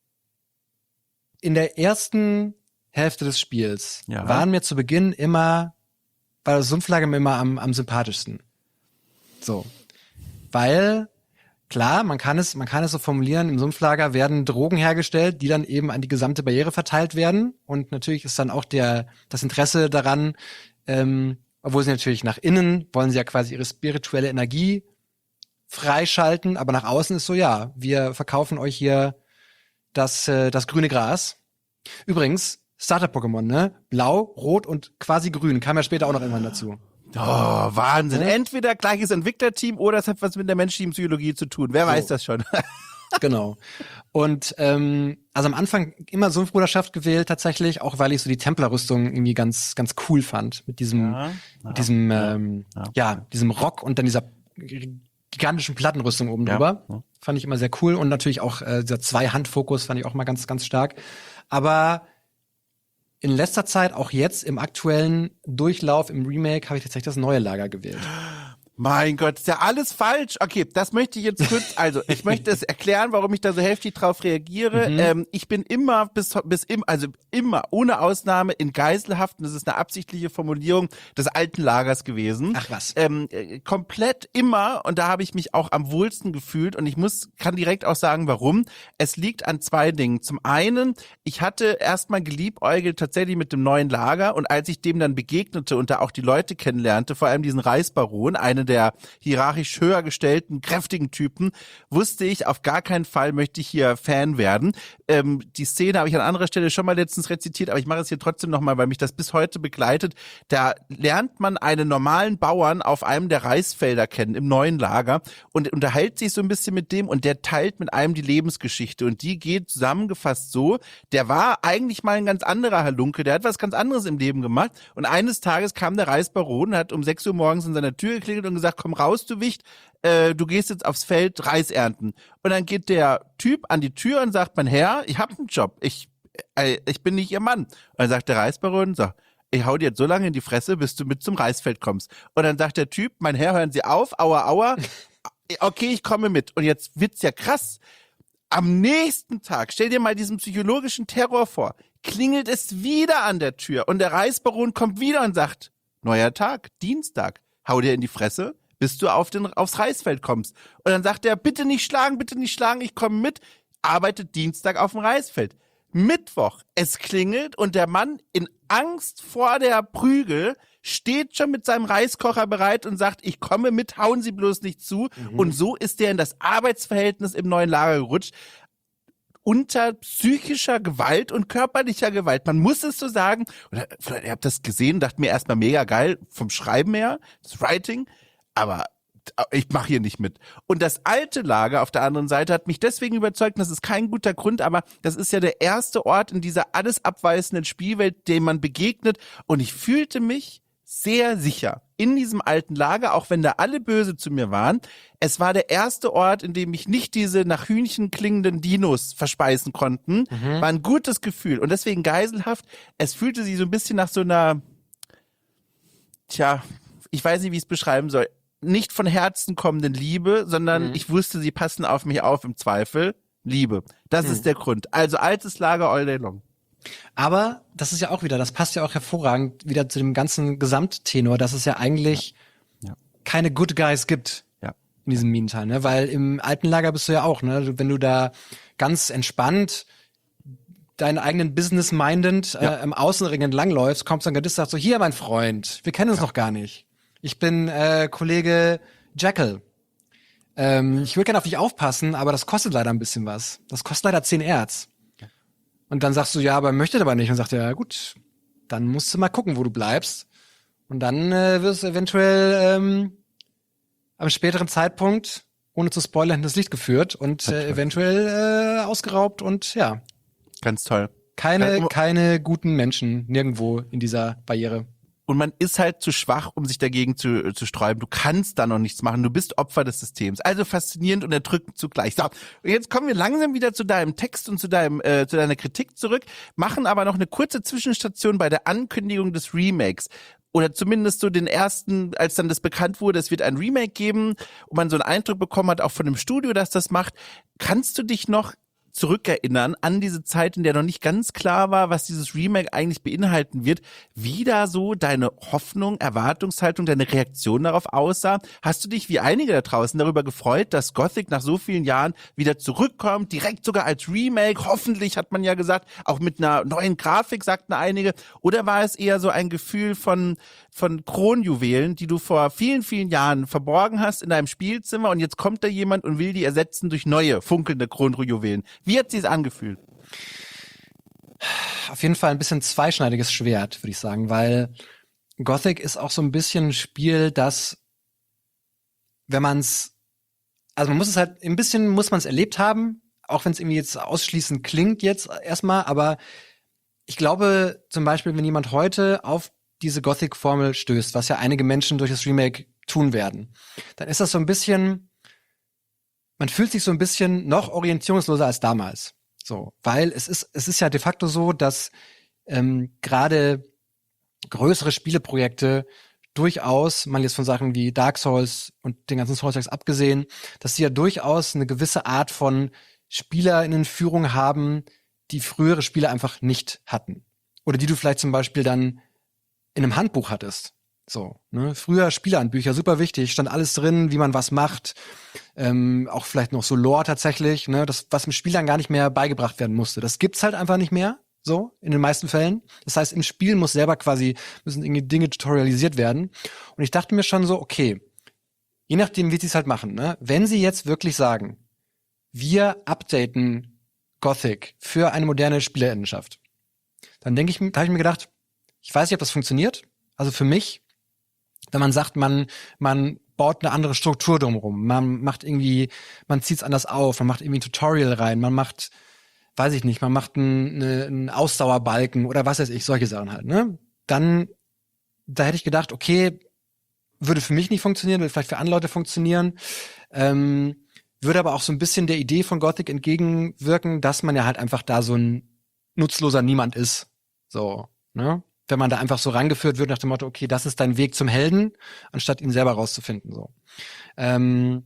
in der ersten Hälfte des Spiels ja. waren mir zu Beginn immer war das Sumpflager mir immer am, am sympathischsten. So. Weil, klar, man kann es, man kann es so formulieren, im Sumpflager werden Drogen hergestellt, die dann eben an die gesamte Barriere verteilt werden. Und natürlich ist dann auch der, das Interesse daran, ähm, obwohl sie natürlich nach innen wollen sie ja quasi ihre spirituelle Energie freischalten, aber nach außen ist so, ja, wir verkaufen euch hier das, äh, das grüne Gras. Übrigens, Starter-Pokémon, ne? Blau, Rot und quasi Grün. Kam ja später auch noch irgendwann dazu. Oh, Wahnsinn. Ja. Entweder gleiches Entwicklerteam oder es hat was mit der menschlichen Psychologie zu tun. Wer so. weiß das schon? Genau. Und ähm, also am Anfang immer Sumpfbruderschaft gewählt tatsächlich, auch weil ich so die Templerrüstung irgendwie ganz ganz cool fand. Mit diesem, ja. mit diesem, ja. Ähm, ja. ja, diesem Rock und dann dieser gigantischen Plattenrüstung oben drüber. Ja. Fand ich immer sehr cool. Und natürlich auch äh, dieser Zwei-Hand-Fokus fand ich auch mal ganz, ganz stark. Aber in letzter Zeit, auch jetzt im aktuellen Durchlauf, im Remake, habe ich tatsächlich das neue Lager gewählt. Mein Gott, ist ja alles falsch. Okay, das möchte ich jetzt kurz, also ich möchte es erklären, warum ich da so heftig drauf reagiere. Mhm. Ähm, ich bin immer bis, bis im, also immer, ohne Ausnahme, in Geiselhaft, und das ist eine absichtliche Formulierung des alten Lagers gewesen. Ach was. Ähm, äh, komplett immer, und da habe ich mich auch am wohlsten gefühlt, und ich muss, kann direkt auch sagen, warum. Es liegt an zwei Dingen. Zum einen, ich hatte erstmal geliebäugelt tatsächlich mit dem neuen Lager, und als ich dem dann begegnete und da auch die Leute kennenlernte, vor allem diesen Reisbaron, einen der hierarchisch höher gestellten, kräftigen Typen, wusste ich, auf gar keinen Fall möchte ich hier Fan werden. Ähm, die Szene habe ich an anderer Stelle schon mal letztens rezitiert, aber ich mache es hier trotzdem nochmal, weil mich das bis heute begleitet. Da lernt man einen normalen Bauern auf einem der Reisfelder kennen, im neuen Lager, und unterhält sich so ein bisschen mit dem, und der teilt mit einem die Lebensgeschichte, und die geht zusammengefasst so, der war eigentlich mal ein ganz anderer Halunke, der hat was ganz anderes im Leben gemacht, und eines Tages kam der Reisbaron, hat um sechs Uhr morgens in seiner Tür geklingelt und gesagt, komm raus, du Wicht, äh, du gehst jetzt aufs Feld Reis ernten. Und dann geht der Typ an die Tür und sagt, mein Herr, ich hab einen Job, ich, äh, ich bin nicht Ihr Mann. Und dann sagt der Reisbaron, so, ich hau dir jetzt so lange in die Fresse, bis du mit zum Reisfeld kommst. Und dann sagt der Typ, mein Herr, hören Sie auf, aua, aua, okay, ich komme mit. Und jetzt wird's ja krass. Am nächsten Tag, stell dir mal diesen psychologischen Terror vor, klingelt es wieder an der Tür, und der Reisbaron kommt wieder und sagt, neuer Tag, Dienstag. Hau dir in die Fresse, bis du auf den, aufs Reisfeld kommst. Und dann sagt er, bitte nicht schlagen, bitte nicht schlagen, ich komme mit. Arbeitet Dienstag auf dem Reisfeld. Mittwoch, es klingelt, und der Mann in Angst vor der Prügel steht schon mit seinem Reiskocher bereit und sagt, ich komme mit, hauen Sie bloß nicht zu. Mhm. Und so ist der in das Arbeitsverhältnis im neuen Lager gerutscht. unter psychischer Gewalt und körperlicher Gewalt. Man muss es so sagen. Oder vielleicht, ihr habt das gesehen, dachte mir erstmal mega geil vom Schreiben her, das Writing, aber ich mache hier nicht mit. Und das alte Lager auf der anderen Seite hat mich deswegen überzeugt, das ist kein guter Grund, aber das ist ja der erste Ort in dieser alles abweisenden Spielwelt, dem man begegnet. Und ich fühlte mich sehr sicher in diesem alten Lager, auch wenn da alle böse zu mir waren. Es war der erste Ort, in dem mich nicht diese nach Hühnchen klingenden Dinos verspeisen konnten. Mhm. War ein gutes Gefühl. Und deswegen geiselhaft. Es fühlte sich so ein bisschen nach so einer, tja, ich weiß nicht, wie ich es beschreiben soll, nicht von Herzen kommenden Liebe, sondern mhm. ich wusste, sie passen auf mich auf im Zweifel. Liebe. Das mhm. ist der Grund. Also altes Lager all day long. Aber das ist ja auch wieder, das passt ja auch hervorragend wieder zu dem ganzen Gesamttenor, dass es ja eigentlich ja. Ja. keine Good Guys gibt ja. in diesem Meantime, ne? Weil im alten Lager bist du ja auch, ne? Wenn du da ganz entspannt deinen eigenen Business mindend ja. äh, im Außenring entlangläufst, kommst dann Gardist, sagst so, hier mein Freund, wir kennen uns ja. noch gar nicht. Ich bin äh, Kollege Jekyll. Ähm, ich will gerne auf dich aufpassen, aber das kostet leider ein bisschen was. Das kostet leider zehn Erz. Und dann sagst du, ja, aber möchte aber nicht. Und sagt er, ja gut, dann musst du mal gucken, wo du bleibst. Und dann äh, wirst du eventuell ähm, am späteren Zeitpunkt, ohne zu spoilern, in das Licht geführt und äh, eventuell äh, ausgeraubt und ja. Ganz toll. Keine, ja, keine guten Menschen nirgendwo in dieser Barriere. Und man ist halt zu schwach, um sich dagegen zu, zu sträuben. Du kannst da noch nichts machen. Du bist Opfer des Systems. Also faszinierend und erdrückend zugleich. So, und jetzt kommen wir langsam wieder zu deinem Text und zu deinem äh, zu deiner Kritik zurück, machen aber noch eine kurze Zwischenstation bei der Ankündigung des Remakes. Oder zumindest so den ersten, als dann das bekannt wurde, es wird ein Remake geben und man so einen Eindruck bekommen hat, auch von dem Studio, das das macht. Kannst du dich noch zurückerinnern an diese Zeit, in der noch nicht ganz klar war, was dieses Remake eigentlich beinhalten wird, wie da so deine Hoffnung, Erwartungshaltung, deine Reaktion darauf aussah? Hast du dich wie einige da draußen darüber gefreut, dass Gothic nach so vielen Jahren wieder zurückkommt, direkt sogar als Remake, hoffentlich hat man ja gesagt, auch mit einer neuen Grafik, sagten einige, oder war es eher so ein Gefühl von von Kronjuwelen, die du vor vielen, vielen Jahren verborgen hast in deinem Spielzimmer und jetzt kommt da jemand und will die ersetzen durch neue, funkelnde Kronjuwelen. Wie hat sie es angefühlt? Auf jeden Fall ein bisschen zweischneidiges Schwert, würde ich sagen, weil Gothic ist auch so ein bisschen ein Spiel, das, wenn man es, also man muss es halt, ein bisschen muss man es erlebt haben, auch wenn es irgendwie jetzt ausschließend klingt jetzt erstmal, aber ich glaube zum Beispiel, wenn jemand heute auf diese Gothic-Formel stößt, was ja einige Menschen durch das Remake tun werden, dann ist das so ein bisschen, man fühlt sich so ein bisschen noch orientierungsloser als damals. So, weil es ist, es ist ja de facto so, dass ähm, gerade größere Spieleprojekte durchaus, man jetzt von Sachen wie Dark Souls und den ganzen Souls abgesehen, dass sie ja durchaus eine gewisse Art von SpielerInnenführung haben, die frühere Spiele einfach nicht hatten. Oder die du vielleicht zum Beispiel dann in einem Handbuch hattest. So, ne? Früher Spielehandbücher, super wichtig, stand alles drin, wie man was macht. Ähm, auch vielleicht noch so Lore tatsächlich, ne? Das, was im Spiel dann gar nicht mehr beigebracht werden musste. Das gibt's halt einfach nicht mehr, so, in den meisten Fällen. Das heißt, im Spiel muss selber quasi, müssen irgendwie Dinge tutorialisiert werden. Und ich dachte mir schon so, okay, je nachdem, wie sie es halt machen, ne? Wenn sie jetzt wirklich sagen, wir updaten Gothic für eine moderne Spielerinnenschaft, dann denke ich, da habe ich mir gedacht, ich weiß nicht, ob das funktioniert. Also für mich, wenn man sagt, man man baut eine andere Struktur drumherum, man macht irgendwie, man zieht es anders auf, man macht irgendwie ein Tutorial rein, man macht, weiß ich nicht, man macht einen, einen Ausdauerbalken oder was weiß ich, solche Sachen halt, ne? Dann, da hätte ich gedacht, okay, würde für mich nicht funktionieren, würde vielleicht für andere Leute funktionieren, ähm, würde aber auch so ein bisschen der Idee von Gothic entgegenwirken, dass man ja halt einfach da so ein nutzloser Niemand ist, so, ne? Wenn man da einfach so rangeführt wird nach dem Motto, okay, das ist dein Weg zum Helden, anstatt ihn selber rauszufinden. So. Ähm,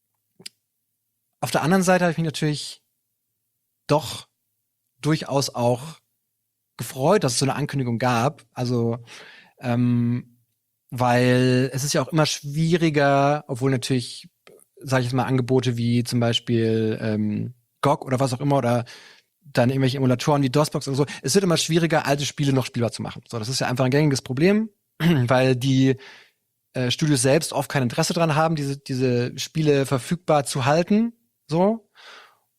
auf der anderen Seite habe ich mich natürlich doch durchaus auch gefreut, dass es so eine Ankündigung gab. Also, ähm, weil es ist ja auch immer schwieriger, obwohl natürlich, sage ich jetzt mal, Angebote wie zum Beispiel ähm, G O G oder was auch immer oder dann irgendwelche Emulatoren wie DOSBox oder so. Es wird immer schwieriger, alte Spiele noch spielbar zu machen. So, das ist ja einfach ein gängiges Problem, weil die äh, Studios selbst oft kein Interesse dran haben, diese diese Spiele verfügbar zu halten. So.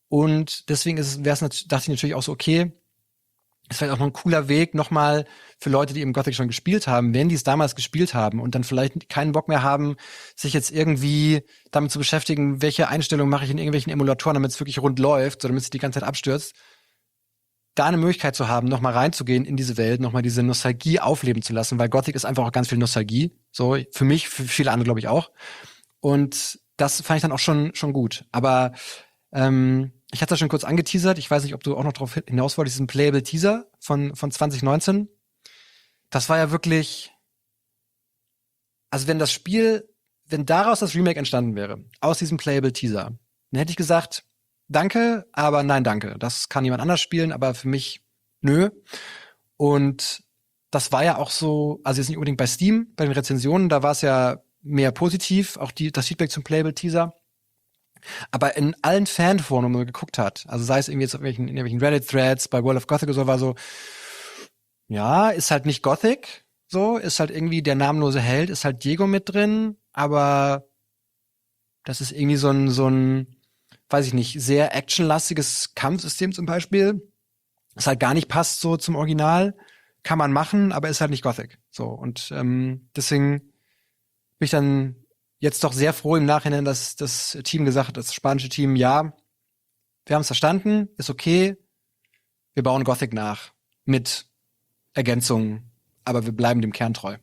Und deswegen ist es, wär's nat- dachte ich natürlich auch so, okay, ist vielleicht auch noch ein cooler Weg, nochmal für Leute, die eben Gothic schon gespielt haben, wenn die es damals gespielt haben und dann vielleicht keinen Bock mehr haben, sich jetzt irgendwie damit zu beschäftigen, welche Einstellungen mache ich in irgendwelchen Emulatoren, damit es wirklich rund läuft, so damit es die ganze Zeit abstürzt, da eine Möglichkeit zu haben, nochmal reinzugehen in diese Welt, nochmal diese Nostalgie aufleben zu lassen, weil Gothic ist einfach auch ganz viel Nostalgie, so für mich, für viele andere glaube ich auch. Und das fand ich dann auch schon schon gut. Aber ähm, ich hatte das schon kurz angeteasert. Ich weiß nicht, ob du auch noch darauf hinaus wolltest, diesen Playable Teaser von, von zwanzig neunzehn. Das war ja wirklich, also wenn das Spiel, wenn daraus das Remake entstanden wäre, aus diesem Playable Teaser, dann hätte ich gesagt, danke, aber nein, danke. Das kann jemand anders spielen, aber für mich, nö. Und das war ja auch so, also jetzt nicht unbedingt bei Steam, bei den Rezensionen, da war es ja mehr positiv, auch die, das Feedback zum Playable Teaser. Aber in allen Fanforen, wo man geguckt hat, also sei es irgendwie jetzt auf irgendwelchen, in irgendwelchen Reddit-Threads, bei World of Gothic oder so, war so, ja, ist halt nicht Gothic, so, ist halt irgendwie der namenlose Held, ist halt Diego mit drin, aber das ist irgendwie so ein, so ein, weiß ich nicht, sehr actionlastiges Kampfsystem zum Beispiel, das halt gar nicht passt so zum Original, kann man machen, aber ist halt nicht Gothic, so, und ähm, deswegen bin ich dann jetzt doch sehr froh im Nachhinein, dass das Team gesagt hat, das spanische Team, ja, wir haben es verstanden, ist okay, wir bauen Gothic nach mit Ergänzungen, aber wir bleiben dem Kern treu.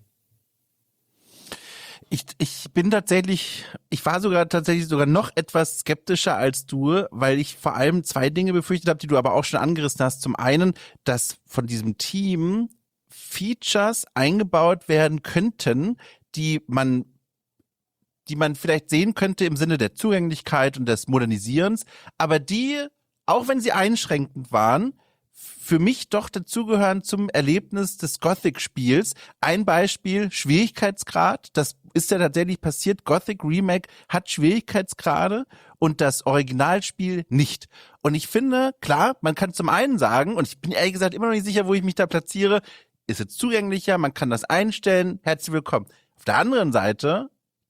Ich, ich bin tatsächlich, ich war sogar tatsächlich sogar noch etwas skeptischer als du, weil ich vor allem zwei Dinge befürchtet habe, die du aber auch schon angerissen hast. Zum einen, dass von diesem Team Features eingebaut werden könnten, die man die man vielleicht sehen könnte im Sinne der Zugänglichkeit und des Modernisierens, aber die, auch wenn sie einschränkend waren, für mich doch dazugehören zum Erlebnis des Gothic-Spiels. Ein Beispiel, Schwierigkeitsgrad, das ist ja tatsächlich passiert, Gothic Remake hat Schwierigkeitsgrade und das Originalspiel nicht. Und ich finde, klar, man kann zum einen sagen, und ich bin ehrlich gesagt immer noch nicht sicher, wo ich mich da platziere, ist es zugänglicher, man kann das einstellen, herzlich willkommen. Auf der anderen Seite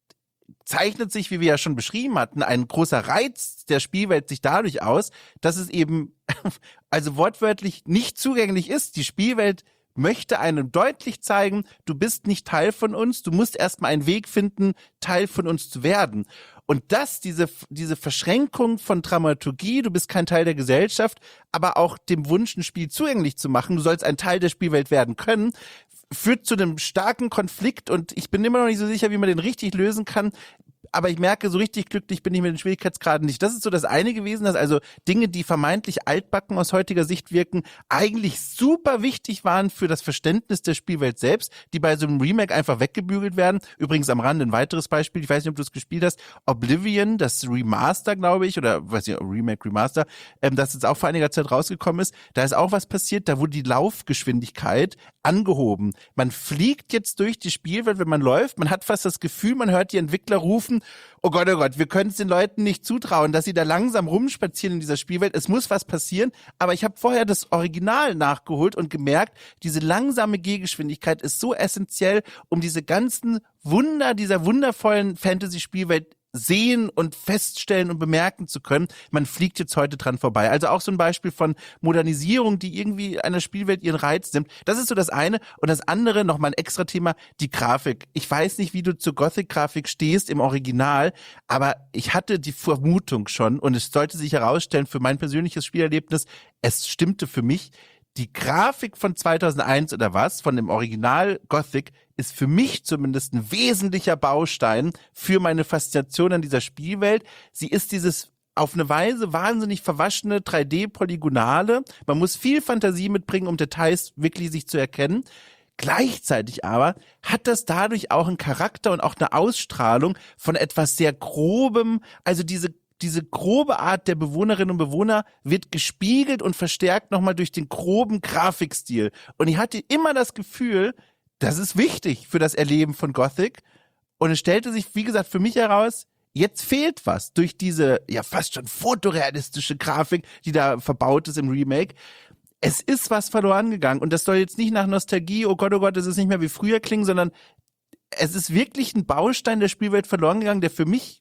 zeichnet sich, wie wir ja schon beschrieben hatten, ein großer Reiz der Spielwelt sich dadurch aus, dass es eben also wortwörtlich nicht zugänglich ist. Die Spielwelt möchte einem deutlich zeigen, du bist nicht Teil von uns, du musst erstmal einen Weg finden, Teil von uns zu werden. Und das, diese, diese Verschränkung von Dramaturgie, du bist kein Teil der Gesellschaft, aber auch dem Wunsch, ein Spiel zugänglich zu machen, du sollst ein Teil der Spielwelt werden können, führt zu einem starken Konflikt und ich bin immer noch nicht so sicher, wie man den richtig lösen kann. Aber ich merke, so richtig glücklich bin ich mit den Schwierigkeitsgraden nicht. Das ist so das eine gewesen, dass also Dinge, die vermeintlich altbacken aus heutiger Sicht wirken, eigentlich super wichtig waren für das Verständnis der Spielwelt selbst, die bei so einem Remake einfach weggebügelt werden. Übrigens am Rande ein weiteres Beispiel, ich weiß nicht, ob du es gespielt hast, Oblivion, das Remaster, glaube ich, oder weiß nicht, Remake, Remaster, ähm, das jetzt auch vor einiger Zeit rausgekommen ist, da ist auch was passiert, da wurde die Laufgeschwindigkeit angehoben. Man fliegt jetzt durch die Spielwelt, wenn man läuft, man hat fast das Gefühl, man hört die Entwickler rufen, oh Gott, oh Gott, wir können es den Leuten nicht zutrauen, dass sie da langsam rumspazieren in dieser Spielwelt. Es muss was passieren. Aber ich habe vorher das Original nachgeholt und gemerkt, diese langsame Gehgeschwindigkeit ist so essentiell, um diese ganzen Wunder dieser wundervollen Fantasy-Spielwelt sehen und feststellen und bemerken zu können. Man fliegt jetzt heute dran vorbei. Also auch so ein Beispiel von Modernisierung, die irgendwie einer Spielwelt ihren Reiz nimmt. Das ist so das eine. Und das andere, nochmal ein extra Thema, die Grafik. Ich weiß nicht, wie du zur Gothic-Grafik stehst im Original, aber ich hatte die Vermutung schon und es sollte sich herausstellen für mein persönliches Spielerlebnis, es stimmte für mich. Die Grafik von zweitausendeins oder was, von dem Original Gothic, ist für mich zumindest ein wesentlicher Baustein für meine Faszination an dieser Spielwelt. Sie ist dieses auf eine Weise wahnsinnig verwaschene drei D-Polygonale. Man muss viel Fantasie mitbringen, um Details wirklich sich zu erkennen. Gleichzeitig aber hat das dadurch auch einen Charakter und auch eine Ausstrahlung von etwas sehr Grobem, also diese Diese grobe Art der Bewohnerinnen und Bewohner wird gespiegelt und verstärkt nochmal durch den groben Grafikstil. Und ich hatte immer das Gefühl, das ist wichtig für das Erleben von Gothic. Und es stellte sich, wie gesagt, für mich heraus, jetzt fehlt was durch diese ja fast schon fotorealistische Grafik, die da verbaut ist im Remake. Es ist was verloren gegangen. Und das soll jetzt nicht nach Nostalgie, oh Gott, oh Gott, es ist nicht mehr wie früher klingen, sondern es ist wirklich ein Baustein der Spielwelt verloren gegangen, der für mich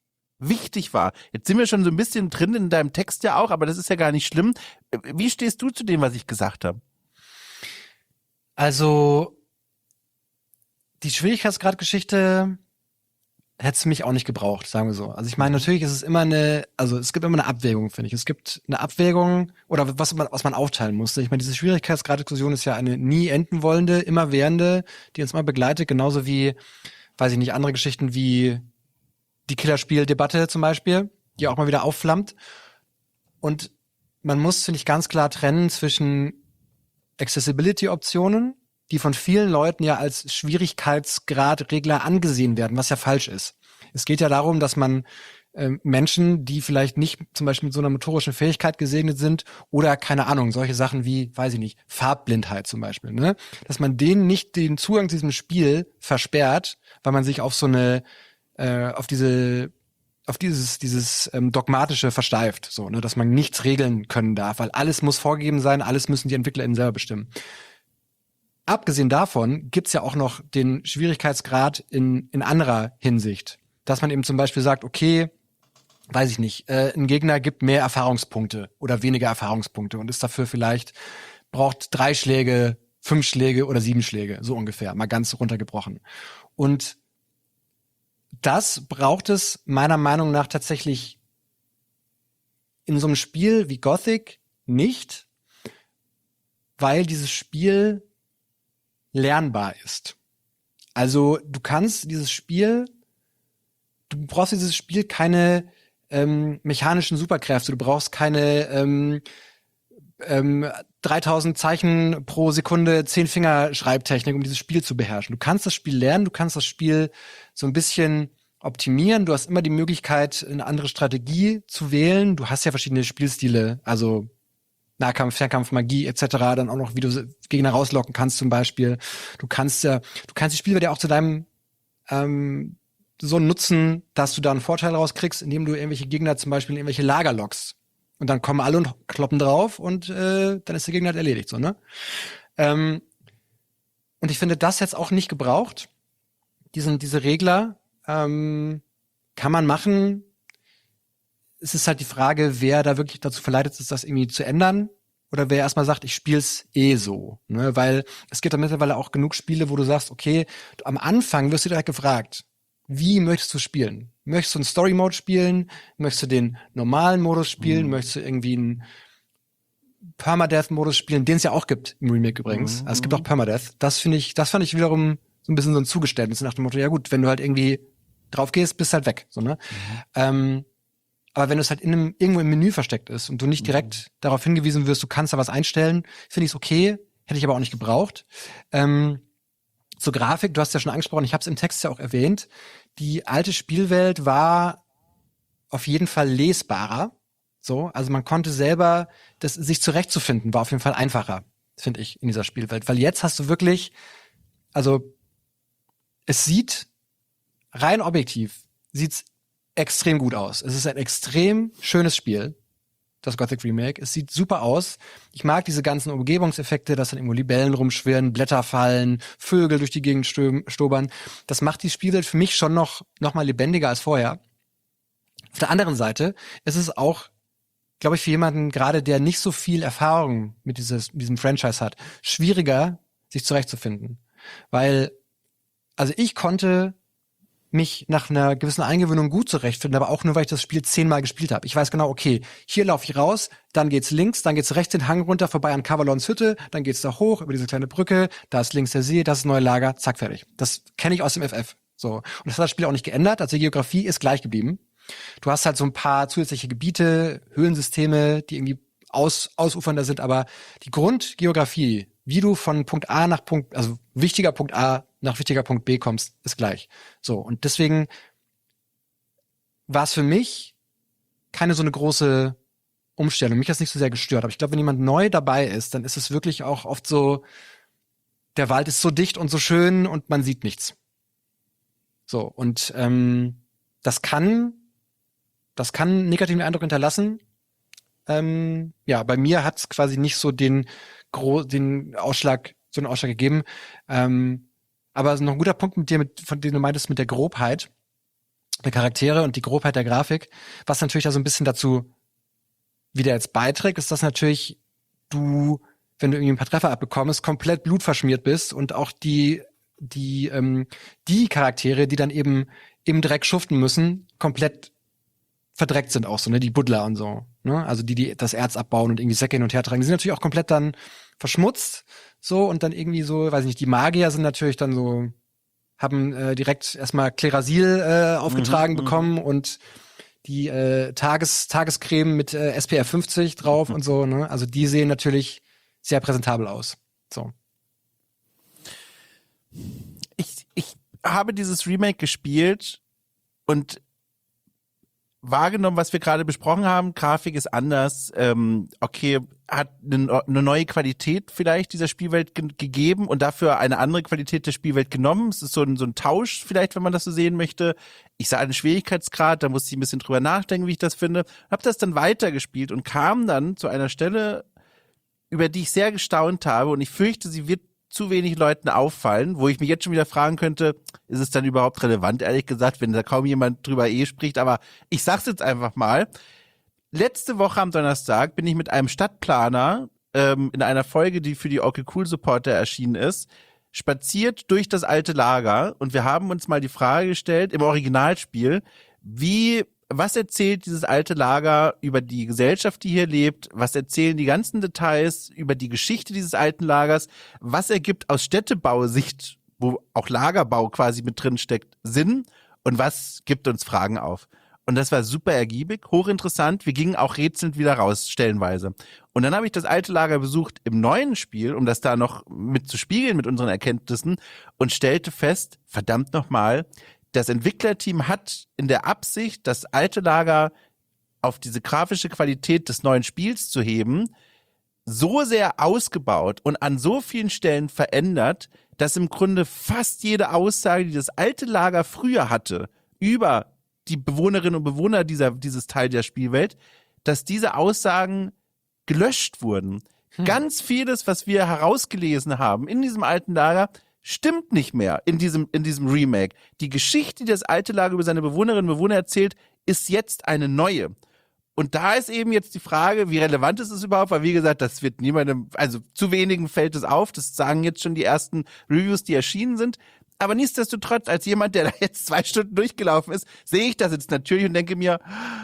wichtig war. Jetzt sind wir schon so ein bisschen drin in deinem Text ja auch, aber das ist ja gar nicht schlimm. Wie stehst du zu dem, was ich gesagt habe? Also, die Schwierigkeitsgrad-Geschichte hätte es mich auch nicht gebraucht, sagen wir so. Also ich meine, natürlich ist es immer eine, also es gibt immer eine Abwägung, finde ich. Es gibt eine Abwägung oder was man, was man aufteilen muss. Ich meine, diese Schwierigkeitsgrad-Diskussion ist ja eine nie enden wollende, immerwährende, die uns mal begleitet, genauso wie, weiß ich nicht, andere Geschichten wie die Killerspiel-Debatte zum Beispiel, die auch mal wieder aufflammt. Und man muss, finde ich, ganz klar trennen zwischen Accessibility-Optionen, die von vielen Leuten ja als Schwierigkeitsgradregler angesehen werden, was ja falsch ist. Es geht ja darum, dass man äh, Menschen, die vielleicht nicht zum Beispiel mit so einer motorischen Fähigkeit gesegnet sind oder, keine Ahnung, solche Sachen wie, weiß ich nicht, Farbblindheit zum Beispiel, ne? Dass man denen nicht den Zugang zu diesem Spiel versperrt, weil man sich auf so eine, äh, auf diese auf dieses dieses ähm, dogmatische versteift, so, ne, dass man nichts regeln können darf, weil alles muss vorgegeben sein, alles müssen die EntwicklerInnen selber bestimmen. Abgesehen davon gibt's ja auch noch den Schwierigkeitsgrad in in anderer Hinsicht, dass man eben zum Beispiel sagt, okay, weiß ich nicht, äh, ein Gegner gibt mehr Erfahrungspunkte oder weniger Erfahrungspunkte und ist dafür vielleicht, braucht drei Schläge, fünf Schläge oder sieben Schläge, so ungefähr, mal ganz runtergebrochen. Und das braucht es meiner Meinung nach tatsächlich in so einem Spiel wie Gothic nicht, weil dieses Spiel lernbar ist. Also du kannst dieses Spiel, du brauchst dieses Spiel keine ähm, mechanischen Superkräfte, du brauchst keine ähm, ähm, dreitausend Zeichen pro Sekunde, zehn Finger Schreibtechnik, um dieses Spiel zu beherrschen. Du kannst das Spiel lernen, du kannst das Spiel so ein bisschen optimieren. Du hast immer die Möglichkeit, eine andere Strategie zu wählen. Du hast ja verschiedene Spielstile, also Nahkampf, Fernkampf, Magie et cetera. Dann auch noch, wie du Gegner rauslocken kannst zum Beispiel. Du kannst ja, du kannst die Spielwelt ja auch zu deinem ähm, so nutzen, dass du da einen Vorteil rauskriegst, indem du irgendwelche Gegner zum Beispiel in irgendwelche Lager lockst. Und dann kommen alle und kloppen drauf und äh, dann ist der Gegner halt erledigt, so, ne? Ähm, und ich finde das jetzt auch nicht gebraucht. Diesen, diese Regler ähm, kann man machen. Es ist halt die Frage, wer da wirklich dazu verleitet ist, das irgendwie zu ändern. Oder wer erstmal sagt, ich spiel's eh so. Ne? Weil es gibt da mittlerweile auch genug Spiele, wo du sagst, okay, du, am Anfang wirst du direkt gefragt, wie möchtest du spielen? Möchtest du einen Story-Mode spielen? Möchtest du den normalen Modus spielen? Mhm. Möchtest du irgendwie einen Permadeath-Modus spielen, den es ja auch gibt im Remake übrigens. Mhm. Also es gibt auch Permadeath. Das finde ich, das fand ich wiederum so ein bisschen so ein Zugeständnis nach dem Motto, ja gut, wenn du halt irgendwie drauf gehst, bist halt weg. So, ne? Mhm. Ähm, aber wenn es halt in einem, irgendwo im Menü versteckt ist und du nicht direkt mhm. darauf hingewiesen wirst, du kannst da was einstellen, finde ich es okay, hätte ich aber auch nicht gebraucht. Ähm, zur Grafik, du hast ja schon angesprochen, ich habe es im Text ja auch erwähnt, die alte Spielwelt war auf jeden Fall lesbarer. So, also man konnte selber, das sich zurechtzufinden, war auf jeden Fall einfacher, finde ich, in dieser Spielwelt. Weil jetzt hast du wirklich, also es sieht rein objektiv, sieht's extrem gut aus. Es ist ein extrem schönes Spiel, das Gothic Remake. Es sieht super aus. Ich mag diese ganzen Umgebungseffekte, dass dann irgendwo Libellen rumschwirren, Blätter fallen, Vögel durch die Gegend stobern. Das macht die Spielwelt für mich schon noch, noch mal lebendiger als vorher. Auf der anderen Seite ist es auch, glaube ich, für jemanden gerade, der nicht so viel Erfahrung mit dieses, diesem Franchise hat, schwieriger, sich zurechtzufinden. Weil, also ich konnte mich nach einer gewissen Eingewöhnung gut zurechtfinden, aber auch nur, weil ich das Spiel zehnmal gespielt habe. Ich weiß genau, okay, hier laufe ich raus, dann geht's links, dann geht's rechts den Hang runter, vorbei an Kavalons Hütte, dann geht's da hoch über diese kleine Brücke, da ist links der See, das ist neue Lager, zack, fertig. Das kenne ich aus dem F F. So. Und das hat das Spiel auch nicht geändert, also die Geografie ist gleich geblieben. Du hast halt so ein paar zusätzliche Gebiete, Höhlensysteme, die irgendwie aus, ausufernder sind, aber die Grundgeografie, wie du von Punkt A nach Punkt, also wichtiger Punkt A nach wichtiger Punkt B kommst, ist gleich. So, und deswegen war es für mich keine so eine große Umstellung. Mich hat es nicht so sehr gestört. Aber ich glaube, wenn jemand neu dabei ist, dann ist es wirklich auch oft so, der Wald ist so dicht und so schön und man sieht nichts. So, und ähm, das kann Das kann einen negativen Eindruck hinterlassen. Ähm, ja, bei mir hat es quasi nicht so den, Gro- den Ausschlag, so einen Ausschlag gegeben. Ähm, aber noch ein guter Punkt mit dir, mit, von dem du meintest, mit der Grobheit. der Charaktere und die Grobheit der Grafik. Was natürlich da so ein bisschen dazu wieder jetzt beiträgt, ist, dass natürlich du, wenn du irgendwie ein paar Treffer abbekommst, komplett blutverschmiert bist und auch die die ähm, die Charaktere, die dann eben im Dreck schuften müssen, komplett verdreckt sind auch so, ne, die Buddler und so, ne, also die, die das Erz abbauen und irgendwie Säcke hin und her tragen, die sind natürlich auch komplett dann verschmutzt, so, und dann irgendwie so, weiß ich nicht, die Magier sind natürlich dann so, haben äh, direkt erstmal Klerasil äh, aufgetragen mhm, bekommen und die äh, Tages Tagescreme mit äh, S P F fünfzig drauf mhm. und so, ne, also die sehen natürlich sehr präsentabel aus, so. Ich, ich habe dieses Remake gespielt und wahrgenommen, was wir gerade besprochen haben. Grafik ist anders. Ähm, okay, hat eine, eine neue Qualität vielleicht dieser Spielwelt ge- gegeben und dafür eine andere Qualität der Spielwelt genommen. Es ist so ein, so ein Tausch vielleicht, wenn man das so sehen möchte. Ich sah einen Schwierigkeitsgrad, da musste ich ein bisschen drüber nachdenken, wie ich das finde. Hab das dann weitergespielt und kam dann zu einer Stelle, über die ich sehr gestaunt habe und ich fürchte, sie wird zu wenig Leuten auffallen, wo ich mich jetzt schon wieder fragen könnte, ist es dann überhaupt relevant, ehrlich gesagt, wenn da kaum jemand drüber eh spricht, aber ich sag's jetzt einfach mal. Letzte Woche am Donnerstag bin ich mit einem Stadtplaner ähm, in einer Folge, die für die Okay Cool Supporter erschienen ist, spaziert durch das alte Lager und wir haben uns mal die Frage gestellt, im Originalspiel, wie was erzählt dieses alte Lager über die Gesellschaft, die hier lebt? Was erzählen die ganzen Details über die Geschichte dieses alten Lagers? Was ergibt aus Städtebausicht, wo auch Lagerbau quasi mit drin steckt, Sinn? Und was gibt uns Fragen auf? Und das war super ergiebig, hochinteressant. Wir gingen auch rätselnd wieder raus, stellenweise. Und dann habe ich das alte Lager besucht im neuen Spiel, um das da noch mit zu spiegeln mit unseren Erkenntnissen und stellte fest, verdammt nochmal, das Entwicklerteam hat in der Absicht, das alte Lager auf diese grafische Qualität des neuen Spiels zu heben, so sehr ausgebaut und an so vielen Stellen verändert, dass im Grunde fast jede Aussage, die das alte Lager früher hatte, über die Bewohnerinnen und Bewohner dieser, dieses Teil der Spielwelt, dass diese Aussagen gelöscht wurden. Hm. Ganz vieles, was wir herausgelesen haben in diesem alten Lager, stimmt nicht mehr in diesem, in diesem Remake. Die Geschichte, die das alte Lager über seine Bewohnerinnen und Bewohner erzählt, ist jetzt eine neue. Und da ist eben jetzt die Frage, wie relevant ist es überhaupt, weil wie gesagt, das wird niemandem, also zu wenigen fällt es auf, das sagen jetzt schon die ersten Reviews, die erschienen sind. Aber nichtsdestotrotz, als jemand, der da jetzt zwei Stunden durchgelaufen ist, sehe ich das jetzt natürlich und denke mir,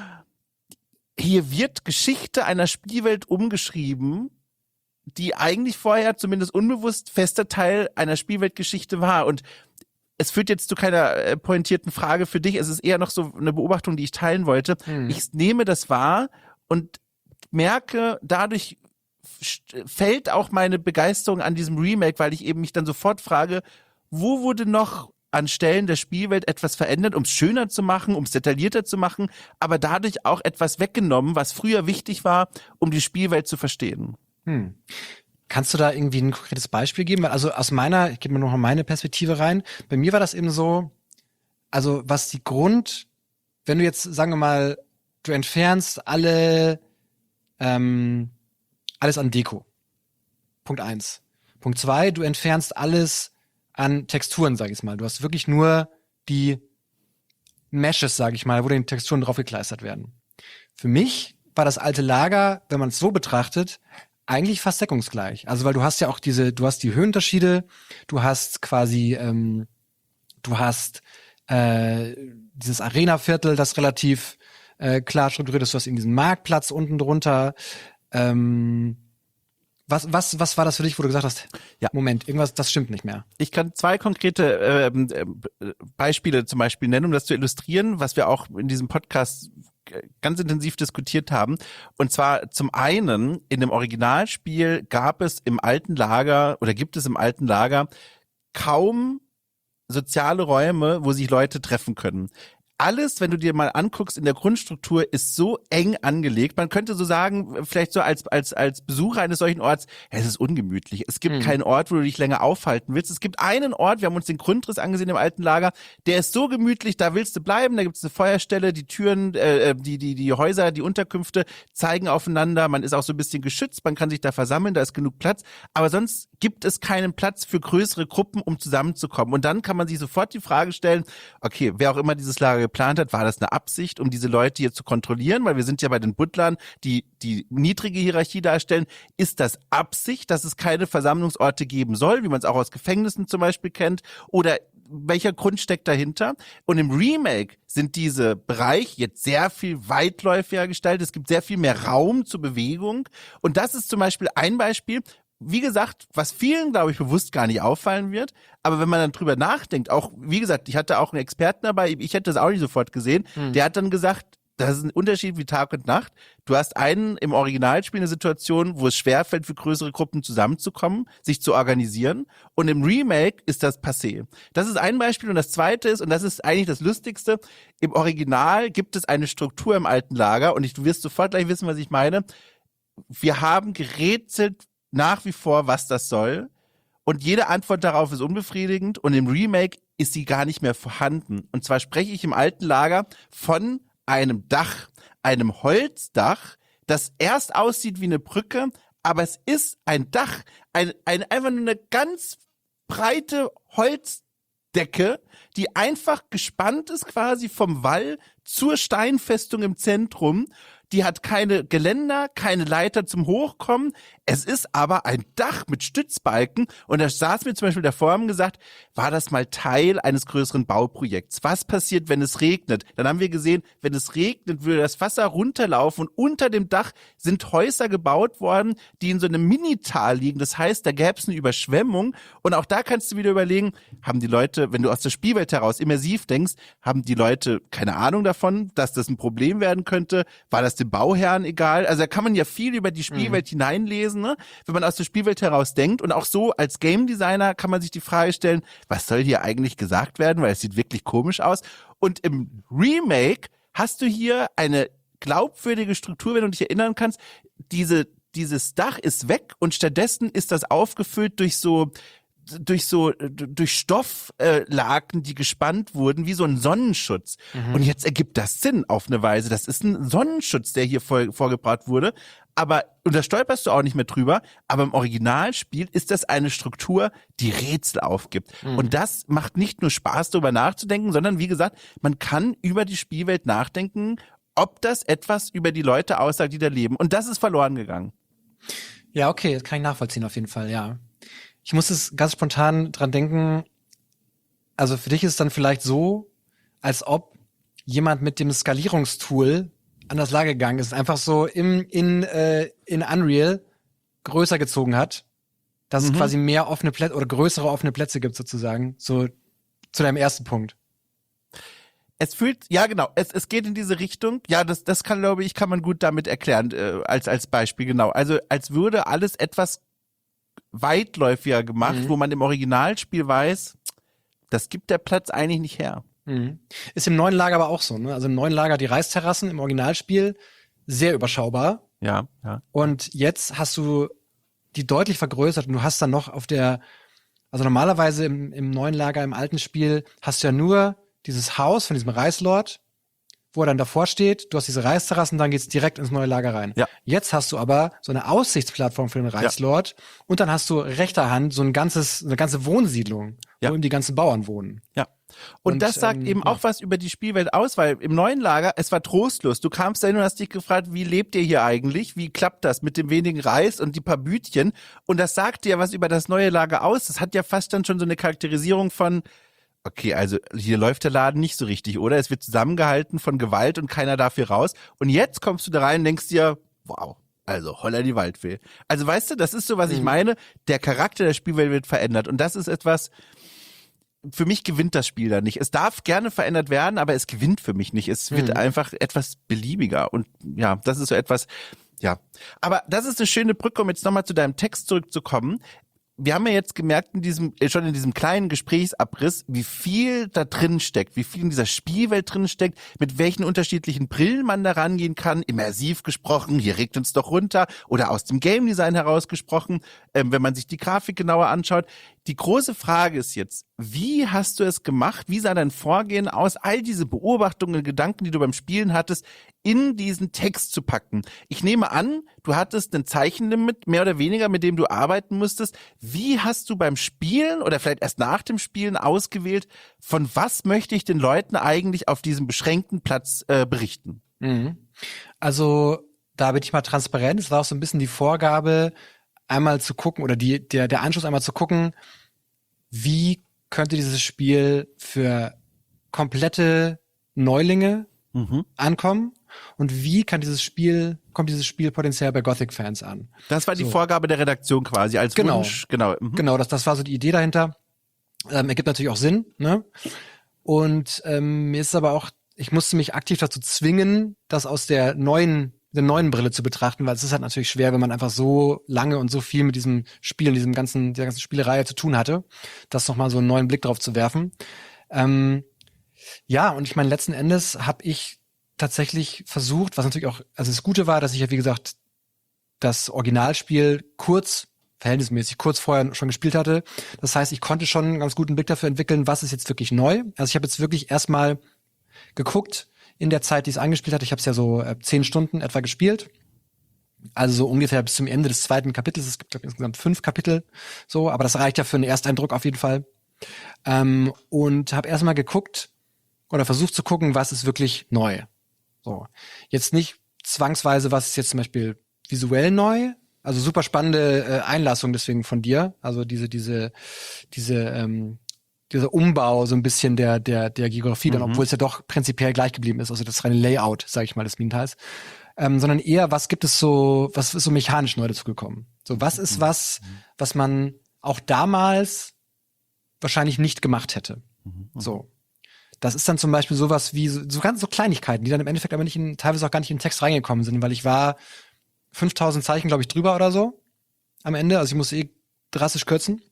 hier wird Geschichte einer Spielwelt umgeschrieben, die eigentlich vorher zumindest unbewusst fester Teil einer Spielweltgeschichte war. Und es führt jetzt zu keiner äh, pointierten Frage für dich. Es ist eher noch so eine Beobachtung, die ich teilen wollte. Hm. Ich nehme das wahr und merke, dadurch fällt auch meine Begeisterung an diesem Remake, weil ich eben mich dann sofort frage, wo wurde noch an Stellen der Spielwelt etwas verändert, um es schöner zu machen, um es detaillierter zu machen, aber dadurch auch etwas weggenommen, was früher wichtig war, um die Spielwelt zu verstehen. Hm. Kannst du da irgendwie ein konkretes Beispiel geben? Also aus meiner, ich gebe mir noch mal meine Perspektive rein. Bei mir war das eben so, also was die Grund, wenn du jetzt, sagen wir mal, du entfernst alle, ähm, alles an Deko. Punkt eins. Punkt zwei, du entfernst alles an Texturen, sag ich mal. Du hast wirklich nur die Meshes, sag ich mal, wo die Texturen draufgekleistert werden. Für mich war das alte Lager, wenn man es so betrachtet, eigentlich fast deckungsgleich. Also weil du hast ja auch diese, du hast die Höhenunterschiede, du hast quasi, ähm, du hast äh, dieses Arena-Viertel, das relativ äh, klar strukturiert ist, du hast in diesen Marktplatz unten drunter. Ähm, was, was, was war das für dich, wo du gesagt hast, ja. Moment, irgendwas, das stimmt nicht mehr? Ich kann zwei konkrete äh, Beispiele zum Beispiel nennen, um das zu illustrieren, was wir auch in diesem Podcast ganz intensiv diskutiert haben. Und zwar zum einen, in dem Originalspiel gab es im alten Lager oder gibt es im alten Lager kaum soziale Räume, wo sich Leute treffen können. Alles, wenn du dir mal anguckst in der Grundstruktur, ist so eng angelegt. Man könnte so sagen, vielleicht so als als als Besucher eines solchen Orts, es ist ungemütlich. Es gibt mhm. keinen Ort, wo du dich länger aufhalten willst. Es gibt einen Ort, wir haben uns den Grundriss angesehen im alten Lager, der ist so gemütlich, da willst du bleiben. Da gibt es eine Feuerstelle, die Türen, äh, die die die Häuser, die Unterkünfte zeigen aufeinander. Man ist auch so ein bisschen geschützt, man kann sich da versammeln, da ist genug Platz. Aber sonst gibt es keinen Platz für größere Gruppen, um zusammenzukommen. Und dann kann man sich sofort die Frage stellen, okay, wer auch immer dieses Lager geplant hat? War das eine Absicht, um diese Leute hier zu kontrollieren? Weil wir sind ja bei den Butlern, die die niedrige Hierarchie darstellen. Ist das Absicht, dass es keine Versammlungsorte geben soll, wie man es auch aus Gefängnissen zum Beispiel kennt? Oder welcher Grund steckt dahinter? Und im Remake sind diese Bereiche jetzt sehr viel weitläufiger gestaltet. Es gibt sehr viel mehr Raum zur Bewegung. Und das ist zum Beispiel ein Beispiel, wie gesagt, was vielen, glaube ich, bewusst gar nicht auffallen wird. Aber wenn man dann drüber nachdenkt, auch, wie gesagt, ich hatte auch einen Experten dabei, ich hätte das auch nicht sofort gesehen, hm. der hat dann gesagt, das ist ein Unterschied wie Tag und Nacht. Du hast einen im Originalspiel eine Situation, wo es schwerfällt, für größere Gruppen zusammenzukommen, sich zu organisieren. Und im Remake ist das passé. Das ist ein Beispiel. Und das zweite ist, und das ist eigentlich das Lustigste, im Original gibt es eine Struktur im alten Lager. Und ich, du wirst sofort gleich wissen, was ich meine. Wir haben gerätselt nach wie vor, was das soll. Und jede Antwort darauf ist unbefriedigend. Und im Remake ist sie gar nicht mehr vorhanden. Und zwar spreche ich im alten Lager von einem Dach, einem Holzdach, das erst aussieht wie eine Brücke, aber es ist ein Dach, ein, ein, einfach nur eine ganz breite Holzdecke, die einfach gespannt ist quasi vom Wall zur Steinfestung im Zentrum. Die hat keine Geländer, keine Leiter zum Hochkommen. Es ist aber ein Dach mit Stützbalken. Und da saß mir zum Beispiel davor und gesagt, war das mal Teil eines größeren Bauprojekts? Was passiert, wenn es regnet? Dann haben wir gesehen, wenn es regnet, würde das Wasser runterlaufen. Und unter dem Dach sind Häuser gebaut worden, die in so einem Minital liegen. Das heißt, da gäbe es eine Überschwemmung. Und auch da kannst du wieder überlegen, haben die Leute, wenn du aus der Spielwelt heraus immersiv denkst, haben die Leute keine Ahnung davon, dass das ein Problem werden könnte? War das dem Bauherrn egal? Also da kann man ja viel über die Spielwelt mhm. hineinlesen, ne? Wenn man aus der Spielwelt heraus denkt. Und auch so als Game Designer kann man sich die Frage stellen, was soll hier eigentlich gesagt werden? Weil es sieht wirklich komisch aus. Und im Remake hast du hier eine glaubwürdige Struktur, wenn du dich erinnern kannst. Diese, dieses Dach ist weg und stattdessen ist das aufgefüllt durch so durch so durch Stofflaken, äh, die gespannt wurden, wie so ein Sonnenschutz. Mhm. Und jetzt ergibt das Sinn auf eine Weise. Das ist ein Sonnenschutz, der hier vor, vorgebracht wurde. Aber, und da stolperst du auch nicht mehr drüber, aber im Originalspiel ist das eine Struktur, die Rätsel aufgibt. Mhm. Und das macht nicht nur Spaß, darüber nachzudenken, sondern wie gesagt, man kann über die Spielwelt nachdenken, ob das etwas über die Leute aussagt, die da leben. Und das ist verloren gegangen. Ja, okay, das kann ich nachvollziehen auf jeden Fall, ja. Ich muss es ganz spontan dran denken, also für dich ist es dann vielleicht so, als ob jemand mit dem Skalierungstool an das Lager gegangen ist, einfach so im, in, äh, in Unreal größer gezogen hat, dass mhm. es quasi mehr offene Plätze oder größere offene Plätze gibt sozusagen, so zu deinem ersten Punkt. Es fühlt, ja genau, es, es geht in diese Richtung. Ja, das, das kann, glaube ich, kann man gut damit erklären, äh, als, als Beispiel, genau. Also als würde alles etwas weitläufiger gemacht, mhm. wo man im Originalspiel weiß, das gibt der Platz eigentlich nicht her. Mhm. Ist im neuen Lager aber auch so, ne? Also im neuen Lager die Reisterrassen im Originalspiel sehr überschaubar. Ja, ja. Und jetzt hast du die deutlich vergrößert und du hast dann noch auf der, also normalerweise im, im neuen Lager, im alten Spiel, hast du ja nur dieses Haus von diesem Reichslord, wo er dann davor steht, du hast diese Reisterrassen, dann geht's direkt ins neue Lager rein. Ja. Jetzt hast du aber so eine Aussichtsplattform für den Reichslord ja. und dann hast du rechter Hand so ein ganzes, eine ganze Wohnsiedlung, ja. wo eben die ganzen Bauern wohnen. Ja. Und, und das sagt ähm, eben ja. auch was über die Spielwelt aus, weil im neuen Lager, es war trostlos. Du kamst da hin und hast dich gefragt, wie lebt ihr hier eigentlich? Wie klappt das mit dem wenigen Reis und die paar Bütchen? Und das sagt dir was über das neue Lager aus. Das hat ja fast dann schon so eine Charakterisierung von, okay, also hier läuft der Laden nicht so richtig, oder? Es wird zusammengehalten von Gewalt und keiner darf hier raus. Und jetzt kommst du da rein und denkst dir, wow, also holla die Waldfee. Also weißt du, das ist so, was mhm. ich meine. Der Charakter der Spielwelt wird verändert. Und das ist etwas, für mich gewinnt das Spiel da nicht. Es darf gerne verändert werden, aber es gewinnt für mich nicht. Es wird mhm. einfach etwas beliebiger. Und ja, das ist so etwas, ja. Aber das ist eine schöne Brücke, um jetzt nochmal zu deinem Text zurückzukommen. Wir haben ja jetzt gemerkt in diesem, schon in diesem kleinen Gesprächsabriss, wie viel da drin steckt, wie viel in dieser Spielwelt drin steckt, mit welchen unterschiedlichen Brillen man da rangehen kann, immersiv gesprochen, hier regt uns doch runter, oder aus dem Game Design heraus gesprochen, ähm, wenn man sich die Grafik genauer anschaut. Die große Frage ist jetzt, wie hast du es gemacht? Wie sah dein Vorgehen aus? All diese Beobachtungen, Gedanken, die du beim Spielen hattest, in diesen Text zu packen. Ich nehme an, du hattest ein Zeichenlimit, mehr oder weniger, mit dem du arbeiten musstest. Wie hast du beim Spielen oder vielleicht erst nach dem Spielen ausgewählt, von was möchte ich den Leuten eigentlich auf diesem beschränkten Platz äh, berichten? Mhm. Also da bin ich mal transparent. Es war auch so ein bisschen die Vorgabe, einmal zu gucken oder die, der, der Anschluss einmal zu gucken, wie könnte dieses Spiel für komplette Neulinge mhm. ankommen und wie kann dieses Spiel, kommt dieses Spiel potenziell bei Gothic-Fans an? Das war die so. Vorgabe der Redaktion quasi als genau. Wunsch. Genau, mhm. genau das, das war so die Idee dahinter. Ähm, ergibt natürlich auch Sinn, ne? Und ähm, mir ist aber auch, ich musste mich aktiv dazu zwingen, das aus der neuen der neuen Brille zu betrachten, weil es ist halt natürlich schwer, wenn man einfach so lange und so viel mit diesem Spiel, diesem ganzen, der ganzen Spielereihe zu tun hatte, das nochmal so einen neuen Blick drauf zu werfen. Ähm, ja, und ich meine, letzten Endes habe ich tatsächlich versucht, was natürlich auch, also das Gute war, dass ich ja, wie gesagt, das Originalspiel kurz, verhältnismäßig kurz vorher schon gespielt hatte. Das heißt, ich konnte schon einen ganz guten Blick dafür entwickeln, was ist jetzt wirklich neu. Also ich habe jetzt wirklich erstmal geguckt, in der Zeit, die es angespielt hat. Ich habe es ja so äh, zehn Stunden etwa gespielt. Also so ungefähr bis zum Ende des zweiten Kapitels. Es gibt, glaube ich, insgesamt fünf Kapitel. So, aber das reicht ja für einen Ersteindruck auf jeden Fall. Ähm, und habe erstmal geguckt oder versucht zu gucken, was ist wirklich neu. So, jetzt nicht zwangsweise, was ist jetzt zum Beispiel visuell neu. Also super spannende äh, Einlassung deswegen von dir. Also diese, diese, diese ähm, dieser Umbau so ein bisschen der der der Geografie, mhm. dann, obwohl es ja doch prinzipiell gleich geblieben ist, also das reine Layout, sage ich mal, des Minenteils, ähm, sondern eher, was gibt es so, was ist so mechanisch neu dazu gekommen? So, was ist was, was man auch damals wahrscheinlich nicht gemacht hätte? Mhm. So, das ist dann zum Beispiel sowas wie so, so ganz so Kleinigkeiten, die dann im Endeffekt aber nicht in, teilweise auch gar nicht in den Text reingekommen sind, weil ich war fünftausend Zeichen, glaube ich, drüber oder so am Ende, also ich musste eh drastisch kürzen.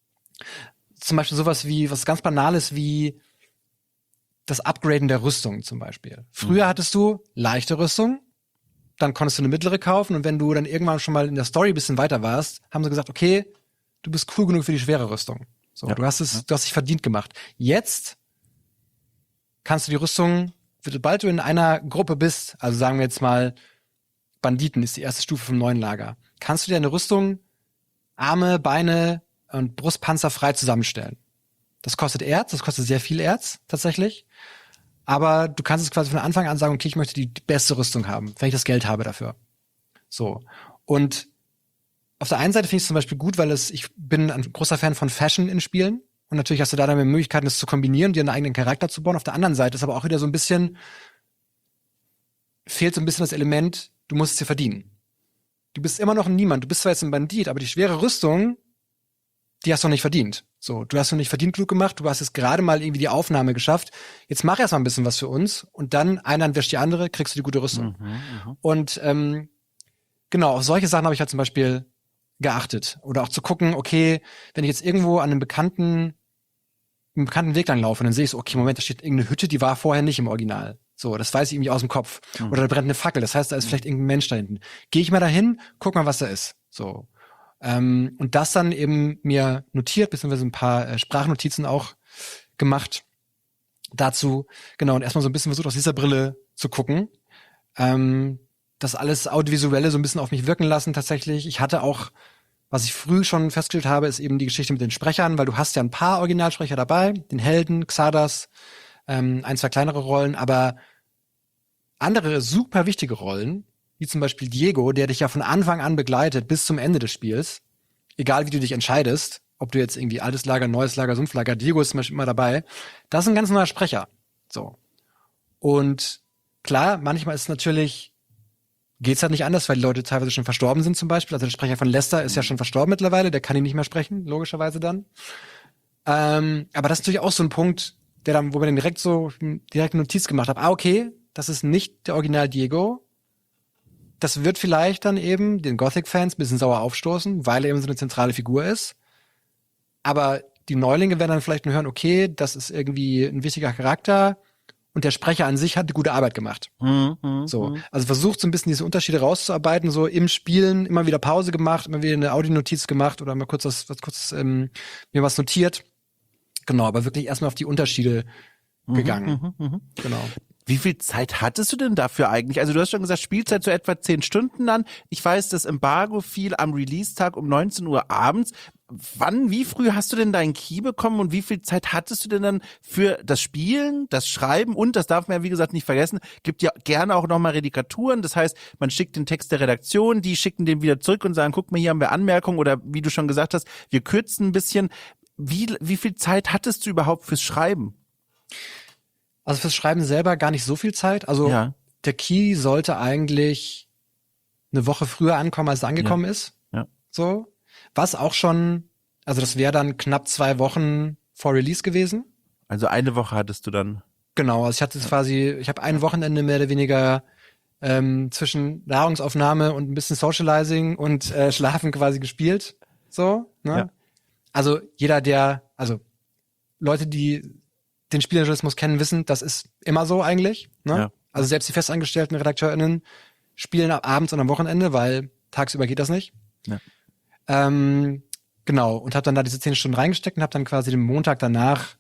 Zum Beispiel sowas wie, was ganz Banales wie das Upgraden der Rüstung zum Beispiel. Früher mhm. hattest du leichte Rüstung, dann konntest du eine mittlere kaufen und wenn du dann irgendwann schon mal in der Story ein bisschen weiter warst, haben sie gesagt, okay, du bist cool genug für die schwere Rüstung. So, ja. du hast es, du hast dich verdient gemacht. Jetzt kannst du die Rüstung, sobald du in einer Gruppe bist, also sagen wir jetzt mal, Banditen ist die erste Stufe vom neuen Lager, kannst du dir eine Rüstung, Arme, Beine und Brustpanzer frei zusammenstellen. Das kostet Erz, das kostet sehr viel Erz tatsächlich. Aber du kannst es quasi von Anfang an sagen, okay, ich möchte die beste Rüstung haben, wenn ich das Geld habe dafür. So. Und auf der einen Seite finde ich es zum Beispiel gut, weil es, ich bin ein großer Fan von Fashion in Spielen. Und natürlich hast du da dann Möglichkeiten, das zu kombinieren, dir einen eigenen Charakter zu bauen. Auf der anderen Seite ist aber auch wieder so ein bisschen, fehlt so ein bisschen das Element, du musst es dir verdienen. Du bist immer noch ein Niemand. Du bist zwar jetzt ein Bandit, aber die schwere Rüstung, die hast du noch nicht verdient. So, du hast noch nicht verdient klug gemacht, du hast jetzt gerade mal irgendwie die Aufnahme geschafft. Jetzt mach erst mal ein bisschen was für uns und dann eine Hand wäscht die andere, kriegst du die gute Rüstung. Mhm, mh. Und ähm, genau, auf solche Sachen habe ich halt zum Beispiel geachtet. Oder auch zu gucken, okay, wenn ich jetzt irgendwo an einem bekannten, einen bekannten Weg lang laufe und dann sehe ich so, okay, Moment, da steht irgendeine Hütte, die war vorher nicht im Original. So, das weiß ich irgendwie aus dem Kopf. Mhm. Oder da brennt eine Fackel, das heißt, da ist vielleicht irgendein Mensch da hinten. Gehe ich mal dahin, guck mal, was da ist. So. Ähm, und das dann eben mir notiert, beziehungsweise ein paar äh, Sprachnotizen auch gemacht dazu. Genau, und erstmal so ein bisschen versucht, aus dieser Brille zu gucken. Ähm, das alles Audiovisuelle so ein bisschen auf mich wirken lassen tatsächlich. Ich hatte auch, was ich früh schon festgestellt habe, ist eben die Geschichte mit den Sprechern, weil du hast ja ein paar Originalsprecher dabei, den Helden, Xardas, ähm, ein, zwei kleinere Rollen, aber andere super wichtige Rollen, wie zum Beispiel Diego, der dich ja von Anfang an begleitet bis zum Ende des Spiels, egal wie du dich entscheidest, ob du jetzt irgendwie altes Lager, neues Lager, Sumpflager, Diego ist zum Beispiel immer dabei, das ist ein ganz neuer Sprecher. So. Und klar, manchmal ist es natürlich, geht's halt nicht anders, weil die Leute teilweise schon verstorben sind zum Beispiel. Also der Sprecher von Lester ist ja schon verstorben mittlerweile, der kann ihn nicht mehr sprechen, logischerweise dann. Ähm, aber das ist natürlich auch so ein Punkt, der dann, wo man dann direkt so, direkt eine Notiz gemacht hat, ah, okay, das ist nicht der Original Diego. Das wird vielleicht dann eben den Gothic-Fans ein bisschen sauer aufstoßen, weil er eben so eine zentrale Figur ist. Aber die Neulinge werden dann vielleicht nur hören, okay, das ist irgendwie ein wichtiger Charakter und der Sprecher an sich hat eine gute Arbeit gemacht. Mhm, so, also versucht so ein bisschen diese Unterschiede rauszuarbeiten, so im Spielen immer wieder Pause gemacht, immer wieder eine Audionotiz gemacht oder mal kurz was, was kurz ähm, mir was notiert. Genau, aber wirklich erstmal auf die Unterschiede gegangen. Mhm, mhm. Genau. Wie viel Zeit hattest du denn dafür eigentlich? Also du hast schon gesagt, Spielzeit so etwa zehn Stunden dann. Ich weiß, das Embargo fiel am Release-Tag um neunzehn Uhr abends. Wann, wie früh hast du denn deinen Key bekommen und wie viel Zeit hattest du denn dann für das Spielen, das Schreiben und, das darf man ja wie gesagt nicht vergessen, gibt ja gerne auch nochmal Redikaturen. Das heißt, man schickt den Text der Redaktion, die schicken den wieder zurück und sagen, guck mal, hier haben wir Anmerkungen oder wie du schon gesagt hast, wir kürzen ein bisschen. Wie, wie viel Zeit hattest du überhaupt fürs Schreiben? Also fürs Schreiben selber gar nicht so viel Zeit. Also Ja. der Key sollte eigentlich eine Woche früher ankommen, als es angekommen Ja. ist. Ja. So. Was auch schon, also das wäre dann knapp zwei Wochen vor Release gewesen. Also eine Woche hattest du dann. Genau, also ich hatte quasi, ich habe ein Wochenende mehr oder weniger ähm, zwischen Nahrungsaufnahme und ein bisschen Socializing und äh, Schlafen quasi gespielt. So, ne? Ja. Also jeder, der, also Leute, die den Spieljournalismus kennen, wissen, das ist immer so eigentlich. Ne? Ja. Also selbst die festangestellten RedakteurInnen spielen ab abends und am Wochenende, weil tagsüber geht das nicht. Ja. Ähm, genau, und habe dann da diese zehn Stunden reingesteckt und habe dann quasi den Montag danach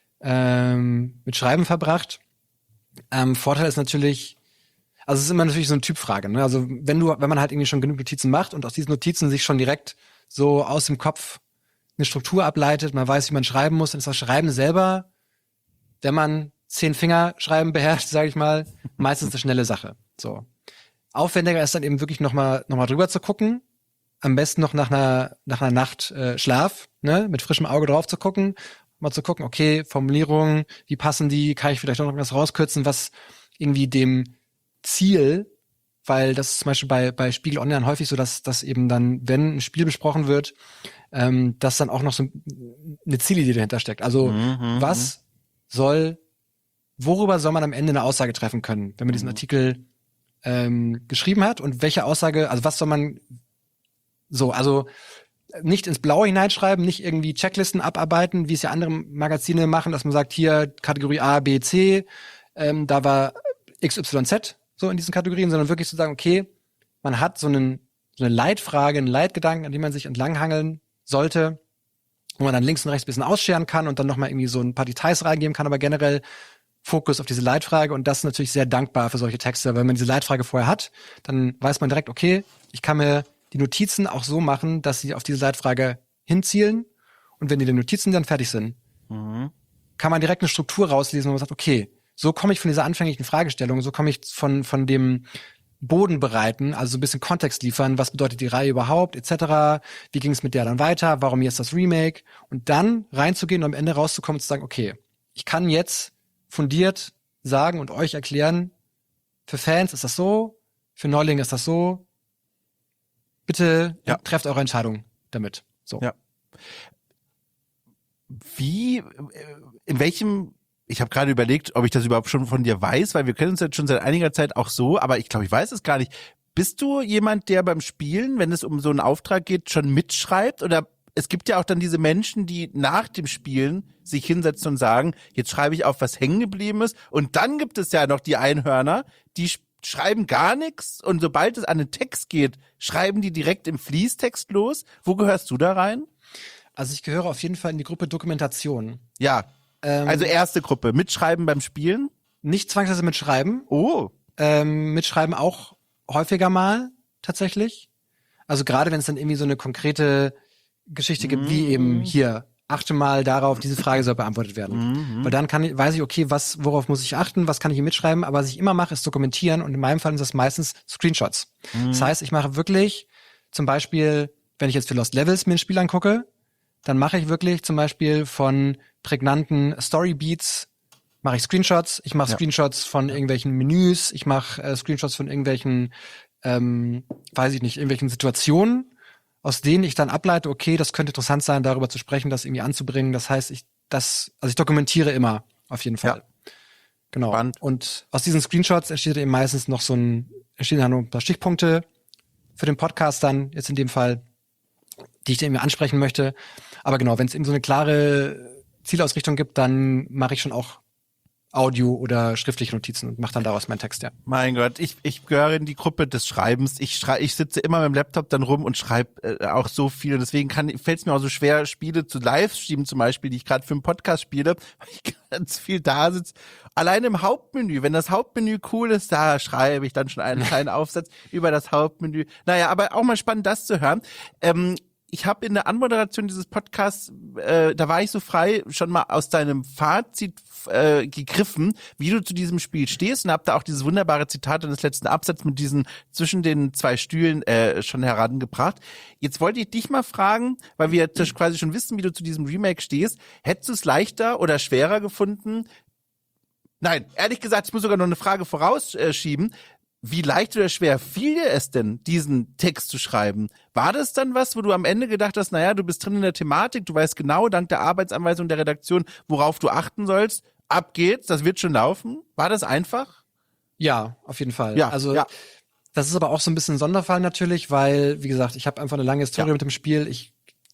ähm, mit Schreiben verbracht. Ähm, Vorteil ist natürlich, also es ist immer natürlich so eine Typfrage. Ne? Also wenn du, wenn man halt irgendwie schon genug Notizen macht und aus diesen Notizen sich schon direkt so aus dem Kopf eine Struktur ableitet, man weiß, wie man schreiben muss, dann ist das Schreiben selber, wenn man zehn Finger schreiben beherrscht, sage ich mal, meistens eine schnelle Sache. So. Aufwendiger ist dann eben wirklich nochmal noch mal drüber zu gucken. Am besten noch nach einer, nach einer Nacht äh, Schlaf, ne, mit frischem Auge drauf zu gucken, mal zu gucken, okay, Formulierungen, wie passen die, kann ich vielleicht noch was rauskürzen, was irgendwie dem Ziel, weil das ist zum Beispiel bei, bei Spiegel Online häufig so, dass, dass eben dann, wenn ein Spiel besprochen wird, ähm, dass dann auch noch so eine Zielidee dahinter steckt. Also Mhm, was soll, worüber soll man am Ende eine Aussage treffen können, wenn man diesen Artikel ähm, geschrieben hat und welche Aussage, also was soll man so, also nicht ins Blaue hineinschreiben, nicht irgendwie Checklisten abarbeiten, wie es ja andere Magazine machen, dass man sagt, hier Kategorie A, B, C, ähm, da war X, Y, Z so in diesen Kategorien, sondern wirklich zu sagen, okay, man hat so, einen, so eine Leitfrage, einen Leitgedanken, an dem man sich entlanghangeln sollte, wo man dann links und rechts ein bisschen ausscheren kann und dann nochmal irgendwie so ein paar Details reingeben kann, aber generell Fokus auf diese Leitfrage und das ist natürlich sehr dankbar für solche Texte, weil wenn man diese Leitfrage vorher hat, dann weiß man direkt, okay, ich kann mir die Notizen auch so machen, dass sie auf diese Leitfrage hinzielen und wenn die Notizen dann fertig sind, mhm. kann man direkt eine Struktur rauslesen, wo man sagt, okay, so komme ich von dieser anfänglichen Fragestellung, so komme ich von von dem Boden bereiten, also so ein bisschen Kontext liefern, was bedeutet die Reihe überhaupt, et cetera. Wie ging es mit der dann weiter, warum jetzt das Remake und dann reinzugehen und am Ende rauszukommen und zu sagen, okay, ich kann jetzt fundiert sagen und euch erklären, für Fans ist das so, für Neulinge ist das so, bitte Ja. trefft eure Entscheidung damit. So. Ja. Wie, äh, in welchem, ich habe gerade überlegt, ob ich das überhaupt schon von dir weiß, weil wir kennen uns jetzt schon seit einiger Zeit auch so, aber ich glaube, ich weiß es gar nicht. Bist du jemand, der beim Spielen, wenn es um so einen Auftrag geht, schon mitschreibt? Oder es gibt ja auch dann diese Menschen, die nach dem Spielen sich hinsetzen und sagen, jetzt schreibe ich auf, was hängen geblieben ist. Und dann gibt es ja noch die Einhörner, die sch- schreiben gar nichts und sobald es an den Text geht, schreiben die direkt im Fließtext los. Wo gehörst du da rein? Also ich gehöre auf jeden Fall in die Gruppe Dokumentation. Ja, Ähm, also erste Gruppe, mitschreiben beim Spielen? nicht zwangsweise mit Schreiben, Oh, ähm, mitschreiben auch häufiger mal tatsächlich. Also gerade wenn es dann irgendwie so eine konkrete Geschichte gibt, wie eben hier, achte mal darauf, diese Frage soll beantwortet werden. Weil dann kann ich, weiß ich, okay, was, worauf muss ich achten, was kann ich hier mitschreiben, aber was ich immer mache, ist dokumentieren und in meinem Fall sind das meistens Screenshots. Das heißt, ich mache wirklich zum Beispiel, wenn ich jetzt für Lost Levels mir ein Spiel angucke, dann mache ich wirklich zum Beispiel von prägnanten Storybeats mache ich Screenshots, ich mache Ja. Screenshots von irgendwelchen Menüs, ich mache äh, Screenshots von irgendwelchen, ähm, weiß ich nicht, irgendwelchen Situationen, aus denen ich dann ableite, okay, das könnte interessant sein, darüber zu sprechen, das irgendwie anzubringen. Das heißt, ich das, also ich dokumentiere immer auf jeden Fall. Ja. Genau. Spannend. Und aus diesen Screenshots entsteht eben meistens noch so ein, entstehen dann noch ein paar Stichpunkte für den Podcast dann, jetzt in dem Fall, die ich irgendwie ansprechen möchte. Aber genau, wenn es eben so eine klare Zielausrichtung gibt, dann mache ich schon auch Audio oder schriftliche Notizen und mache dann daraus meinen Text, ja. Mein Gott, ich, ich gehöre in die Gruppe des Schreibens. Ich schrei, ich sitze immer mit dem Laptop dann rum und schreibe äh, auch so viel. Und deswegen fällt es mir auch so schwer, Spiele zu Live-Streamen zum Beispiel, die ich gerade für einen Podcast spiele, weil ich ganz viel da sitze. Allein im Hauptmenü, wenn das Hauptmenü cool ist, da schreibe ich dann schon einen kleinen Aufsatz über das Hauptmenü. Naja, aber auch mal spannend, das zu hören. Ähm, Ich habe in der Anmoderation dieses Podcasts, äh, da war ich so frei, schon mal aus deinem Fazit äh, gegriffen, wie du zu diesem Spiel stehst, und habe da auch dieses wunderbare Zitat des letzten Absatzes mit diesen zwischen den zwei Stühlen äh, schon herangebracht. Jetzt wollte ich dich mal fragen, weil wir jetzt quasi schon wissen, wie du zu diesem Remake stehst. Hättest du es leichter oder schwerer gefunden? Nein, ehrlich gesagt, ich muss sogar noch eine Frage vorausschieben. Wie leicht oder schwer fiel dir es denn, diesen Text zu schreiben? War das dann was, wo du am Ende gedacht hast, naja, du bist drin in der Thematik, du weißt genau, dank der Arbeitsanweisung der Redaktion, worauf du achten sollst, ab geht's, das wird schon laufen? War das einfach? Ja, auf jeden Fall. Ja, also ja. Das ist aber auch so ein bisschen ein Sonderfall natürlich, weil, wie gesagt, ich habe einfach eine lange Historie Ja. mit dem Spiel. Ich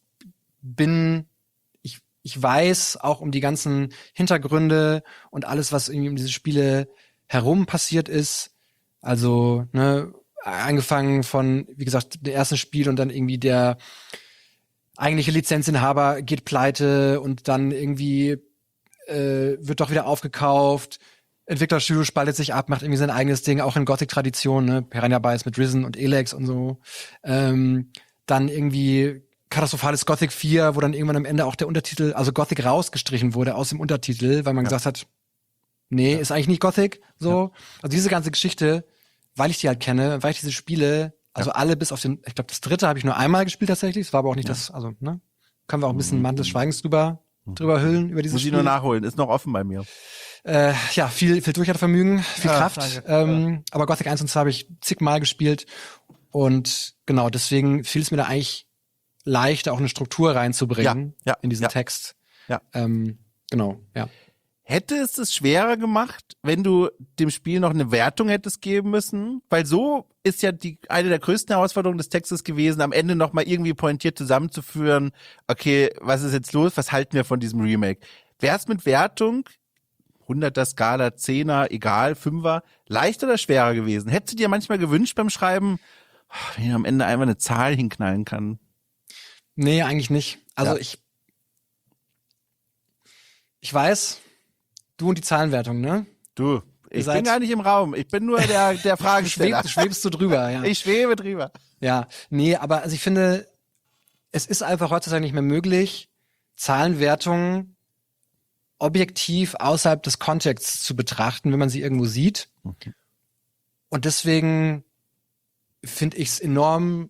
bin, ich, ich weiß auch um die ganzen Hintergründe und alles, was irgendwie um diese Spiele herum passiert ist. Also, ne, angefangen von, wie gesagt, dem ersten Spiel und dann irgendwie der eigentliche Lizenzinhaber geht pleite und dann irgendwie äh, wird doch wieder aufgekauft. Entwicklerstudio spaltet sich ab, macht irgendwie sein eigenes Ding, auch in Gothic-Tradition, ne, Piranha Bytes mit Risen und Elex und so. Ähm, dann irgendwie katastrophales Gothic vier, wo dann irgendwann am Ende auch der Untertitel, also Gothic rausgestrichen wurde aus dem Untertitel, weil man Ja. gesagt hat, nee, Ja. ist eigentlich nicht Gothic, so. Also diese ganze Geschichte, weil ich die halt kenne, weil ich diese Spiele, also Ja. alle bis auf den, ich glaube, das dritte habe ich nur einmal gespielt tatsächlich, es war aber auch nicht Ja. das, also, ne, können wir auch ein bisschen Mhm. Mantel des Schweigens drüber, drüber hüllen, über dieses Muss ich Spiel. nur nachholen, ist noch offen bei mir. Äh, ja, viel, viel Durchhaltevermögen, viel Ja, Kraft. danke. Ähm, aber Gothic eins und zwei habe ich zigmal gespielt. Und genau, deswegen fiel es mir da eigentlich leichter, auch eine Struktur reinzubringen Ja, ja, in diesen ja. Text. Ja. Ähm, genau, ja. Hätte es es schwerer gemacht, wenn du dem Spiel noch eine Wertung hättest geben müssen? Weil so ist ja die eine der größten Herausforderungen des Textes gewesen, am Ende noch mal irgendwie pointiert zusammenzuführen, okay, was ist jetzt los, was halten wir von diesem Remake? Wäre es mit Wertung, hunderter Skala, Zehner, egal, Fünfer, leichter oder schwerer gewesen? Hättest du dir manchmal gewünscht beim Schreiben, wenn ich am Ende einfach eine Zahl hinknallen kann? Nee, eigentlich nicht. Also Ja. ich ich weiß, du und die Zahlenwertung, ne? Du, ich seid- bin gar nicht im Raum, ich bin nur der, der Du Fragesteller. schwebst, schwebst du drüber, ja. Ich schwebe drüber. Ja, nee, aber also ich finde, es ist einfach heutzutage nicht mehr möglich, Zahlenwertungen objektiv außerhalb des Kontexts zu betrachten, wenn man sie irgendwo sieht. Okay. Und deswegen finde ich es enorm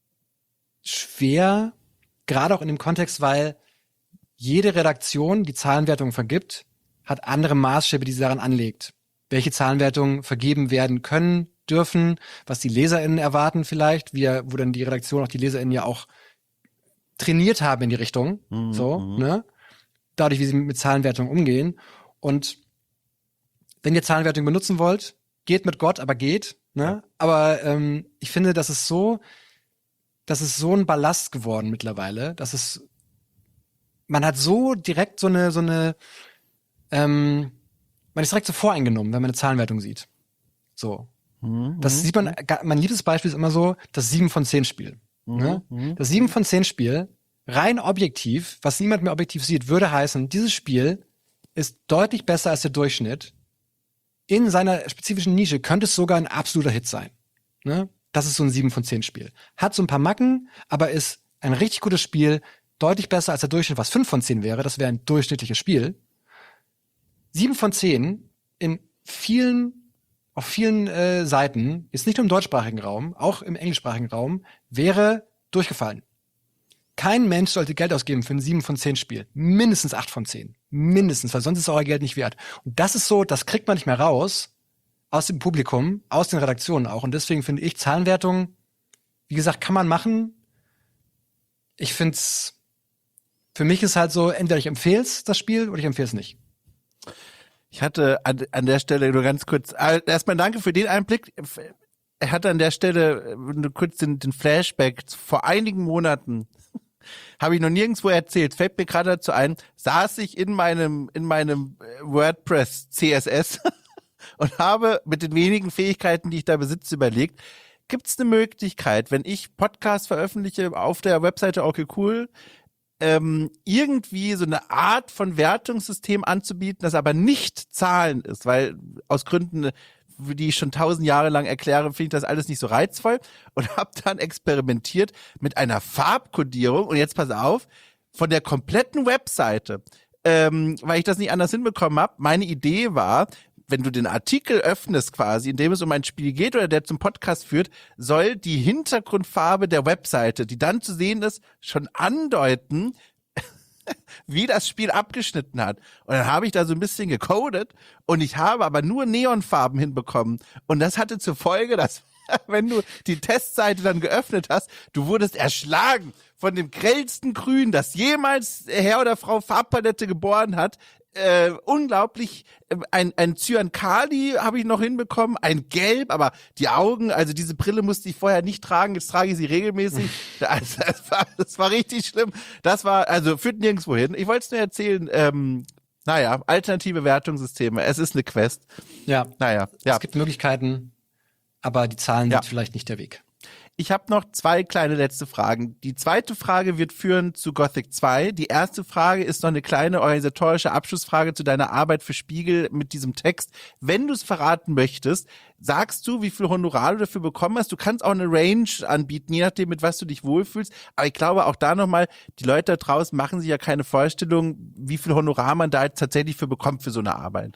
schwer, gerade auch in dem Kontext, weil jede Redaktion, die Zahlenwertungen vergibt, hat andere Maßstäbe, die sie daran anlegt. Welche Zahlenwertungen vergeben werden können, dürfen, was die LeserInnen erwarten vielleicht, wie, wo dann die Redaktion auch die LeserInnen ja auch trainiert haben in die Richtung, Mhm, so, mhm. ne? Dadurch, wie sie mit Zahlenwertungen umgehen. Und wenn ihr Zahlenwertungen benutzen wollt, geht mit Gott, aber geht, ne? Ja. Aber ähm, ich finde, das ist so, das ist so ein Ballast geworden mittlerweile, dass es, man hat so direkt so eine, so eine, ähm, man ist direkt so voreingenommen, wenn man eine Zahlenwertung sieht. So. Mhm, Das mhm, sieht man, ga- mein liebstes Beispiel ist immer so, das sieben von zehn Spiel. Ne? mhm. Das sieben von zehn Spiel, rein objektiv, was niemand mehr objektiv sieht, würde heißen, dieses Spiel ist deutlich besser als der Durchschnitt. In seiner spezifischen Nische könnte es sogar ein absoluter Hit sein. Ne? Das ist so ein sieben von zehn Spiel. Hat so ein paar Macken, aber ist ein richtig gutes Spiel, deutlich besser als der Durchschnitt, was fünf von zehn wäre. Das wäre ein durchschnittliches Spiel. sieben von zehn in vielen, auf vielen äh, Seiten, jetzt nicht nur im deutschsprachigen Raum, auch im englischsprachigen Raum, wäre durchgefallen. Kein Mensch sollte Geld ausgeben für ein sieben von zehn Spiel. Mindestens acht von zehn. Mindestens, weil sonst ist euer Geld nicht wert. Und das ist so, das kriegt man nicht mehr raus aus dem Publikum, aus den Redaktionen auch. Und deswegen finde ich Zahlenwertung, wie gesagt, kann man machen. Ich finde es, für mich ist halt so, entweder ich empfehle es, das Spiel, oder ich empfehle es nicht. Ich hatte an, an der Stelle nur ganz kurz, äh, erstmal danke für den Einblick. Er hatte an der Stelle äh, nur kurz den, den Flashback vor einigen Monaten. Habe ich noch nirgendwo erzählt. Fällt mir gerade dazu ein, saß ich in meinem, in meinem WordPress C S S und habe mit den wenigen Fähigkeiten, die ich da besitze, überlegt, gibt es eine Möglichkeit, wenn ich Podcasts veröffentliche auf der Webseite Okay Cool, ähm, irgendwie so eine Art von Wertungssystem anzubieten, das aber nicht zahlend ist, weil aus Gründen, für die ich schon tausend Jahre lang erkläre, finde ich das alles nicht so reizvoll und habe dann experimentiert mit einer Farbkodierung und jetzt pass auf, von der kompletten Webseite, ähm, weil ich das nicht anders hinbekommen habe, meine Idee war, wenn du den Artikel öffnest quasi, in dem es um ein Spiel geht oder der zum Podcast führt, soll die Hintergrundfarbe der Webseite, die dann zu sehen ist, schon andeuten, wie das Spiel abgeschnitten hat. Und dann habe ich da so ein bisschen gecodet und ich habe aber nur Neonfarben hinbekommen. Und das hatte zur Folge, dass wenn du die Testseite dann geöffnet hast, du wurdest erschlagen von dem grellsten Grün, das jemals Herr oder Frau Farbpalette geboren hat. Äh, unglaublich, äh, ein, ein Cyankali habe ich noch hinbekommen, ein Gelb, aber die Augen, also diese Brille musste ich vorher nicht tragen, jetzt trage ich sie regelmäßig. Also, das, war, das war richtig schlimm. Das war, also führt nirgendwo hin. Ich wollte es nur erzählen, ähm, naja, alternative Wertungssysteme, es ist eine Quest. Ja, naja, ja. Es gibt Möglichkeiten, aber die Zahlen Ja. sind vielleicht nicht der Weg. Ich habe noch zwei kleine letzte Fragen. Die zweite Frage wird führen zu Gothic zwei. Die erste Frage ist noch eine kleine organisatorische Abschlussfrage zu deiner Arbeit für Spiegel mit diesem Text. Wenn du es verraten möchtest, sagst du, wie viel Honorar du dafür bekommen hast. Du kannst auch eine Range anbieten, je nachdem, mit was du dich wohlfühlst. Aber ich glaube auch da nochmal, die Leute da draußen machen sich ja keine Vorstellung, wie viel Honorar man da jetzt tatsächlich für bekommt für so eine Arbeit.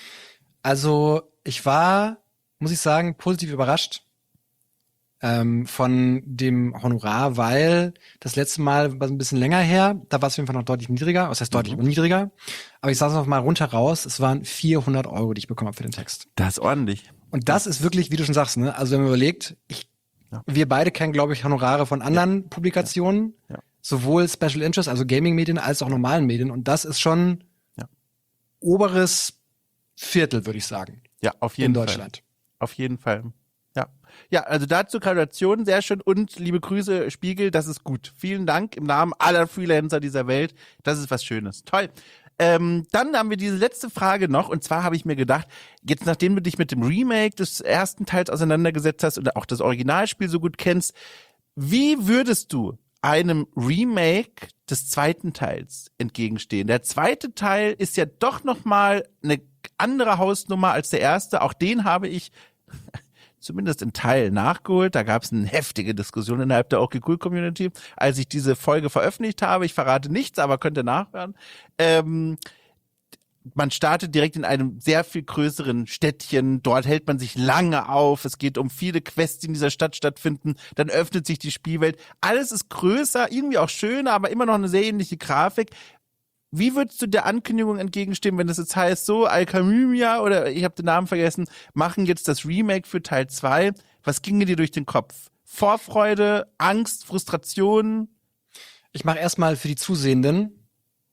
Also ich war, muss ich sagen, positiv überrascht ähm, von dem Honorar, weil das letzte Mal war es ein bisschen länger her, da war es auf jeden Fall noch deutlich niedriger, was heißt deutlich Mhm. niedriger, aber ich sage es noch mal runter raus, es waren vierhundert Euro, die ich bekommen habe für den Text. Das ist ordentlich. Und das ist wirklich, wie du schon sagst, ne? Also wenn man überlegt, ich, Ja. wir beide kennen, glaube ich, Honorare von anderen Publikationen, Ja. sowohl Special Interest, also Gaming-Medien, als auch normalen Medien. Und das ist schon Ja. oberes Viertel, würde ich sagen, Ja, auf jeden in Fall. Deutschland. Auf jeden Fall. Ja. Ja, also dazu Gratulation, sehr schön und liebe Grüße, Spiegel, das ist gut. Vielen Dank im Namen aller Freelancer dieser Welt. Das ist was Schönes. Toll. Ähm, dann haben wir diese letzte Frage noch und zwar habe ich mir gedacht, jetzt nachdem du dich mit dem Remake des ersten Teils auseinandergesetzt hast und auch das Originalspiel so gut kennst, wie würdest du einem Remake des zweiten Teils entgegenstehen? Der zweite Teil ist ja doch nochmal eine andere Hausnummer als der erste. Auch den habe ich zumindest in Teilen nachgeholt. Da gab es eine heftige Diskussion innerhalb der Okay Cool Community, als ich diese Folge veröffentlicht habe. Ich verrate nichts, aber könnt ihr nachhören. Ähm, man startet direkt in einem sehr viel größeren Städtchen. Dort hält man sich lange auf. Es geht um viele Quests, die in dieser Stadt stattfinden. Dann öffnet sich die Spielwelt. Alles ist größer, irgendwie auch schöner, aber immer noch eine sehr ähnliche Grafik. Wie würdest du der Ankündigung entgegenstehen, wenn das jetzt heißt, so, Alchemia oder ich habe den Namen vergessen, machen jetzt das Remake für Teil zwei? Was ginge dir durch den Kopf? Vorfreude, Angst, Frustration? Ich mache erstmal für die Zusehenden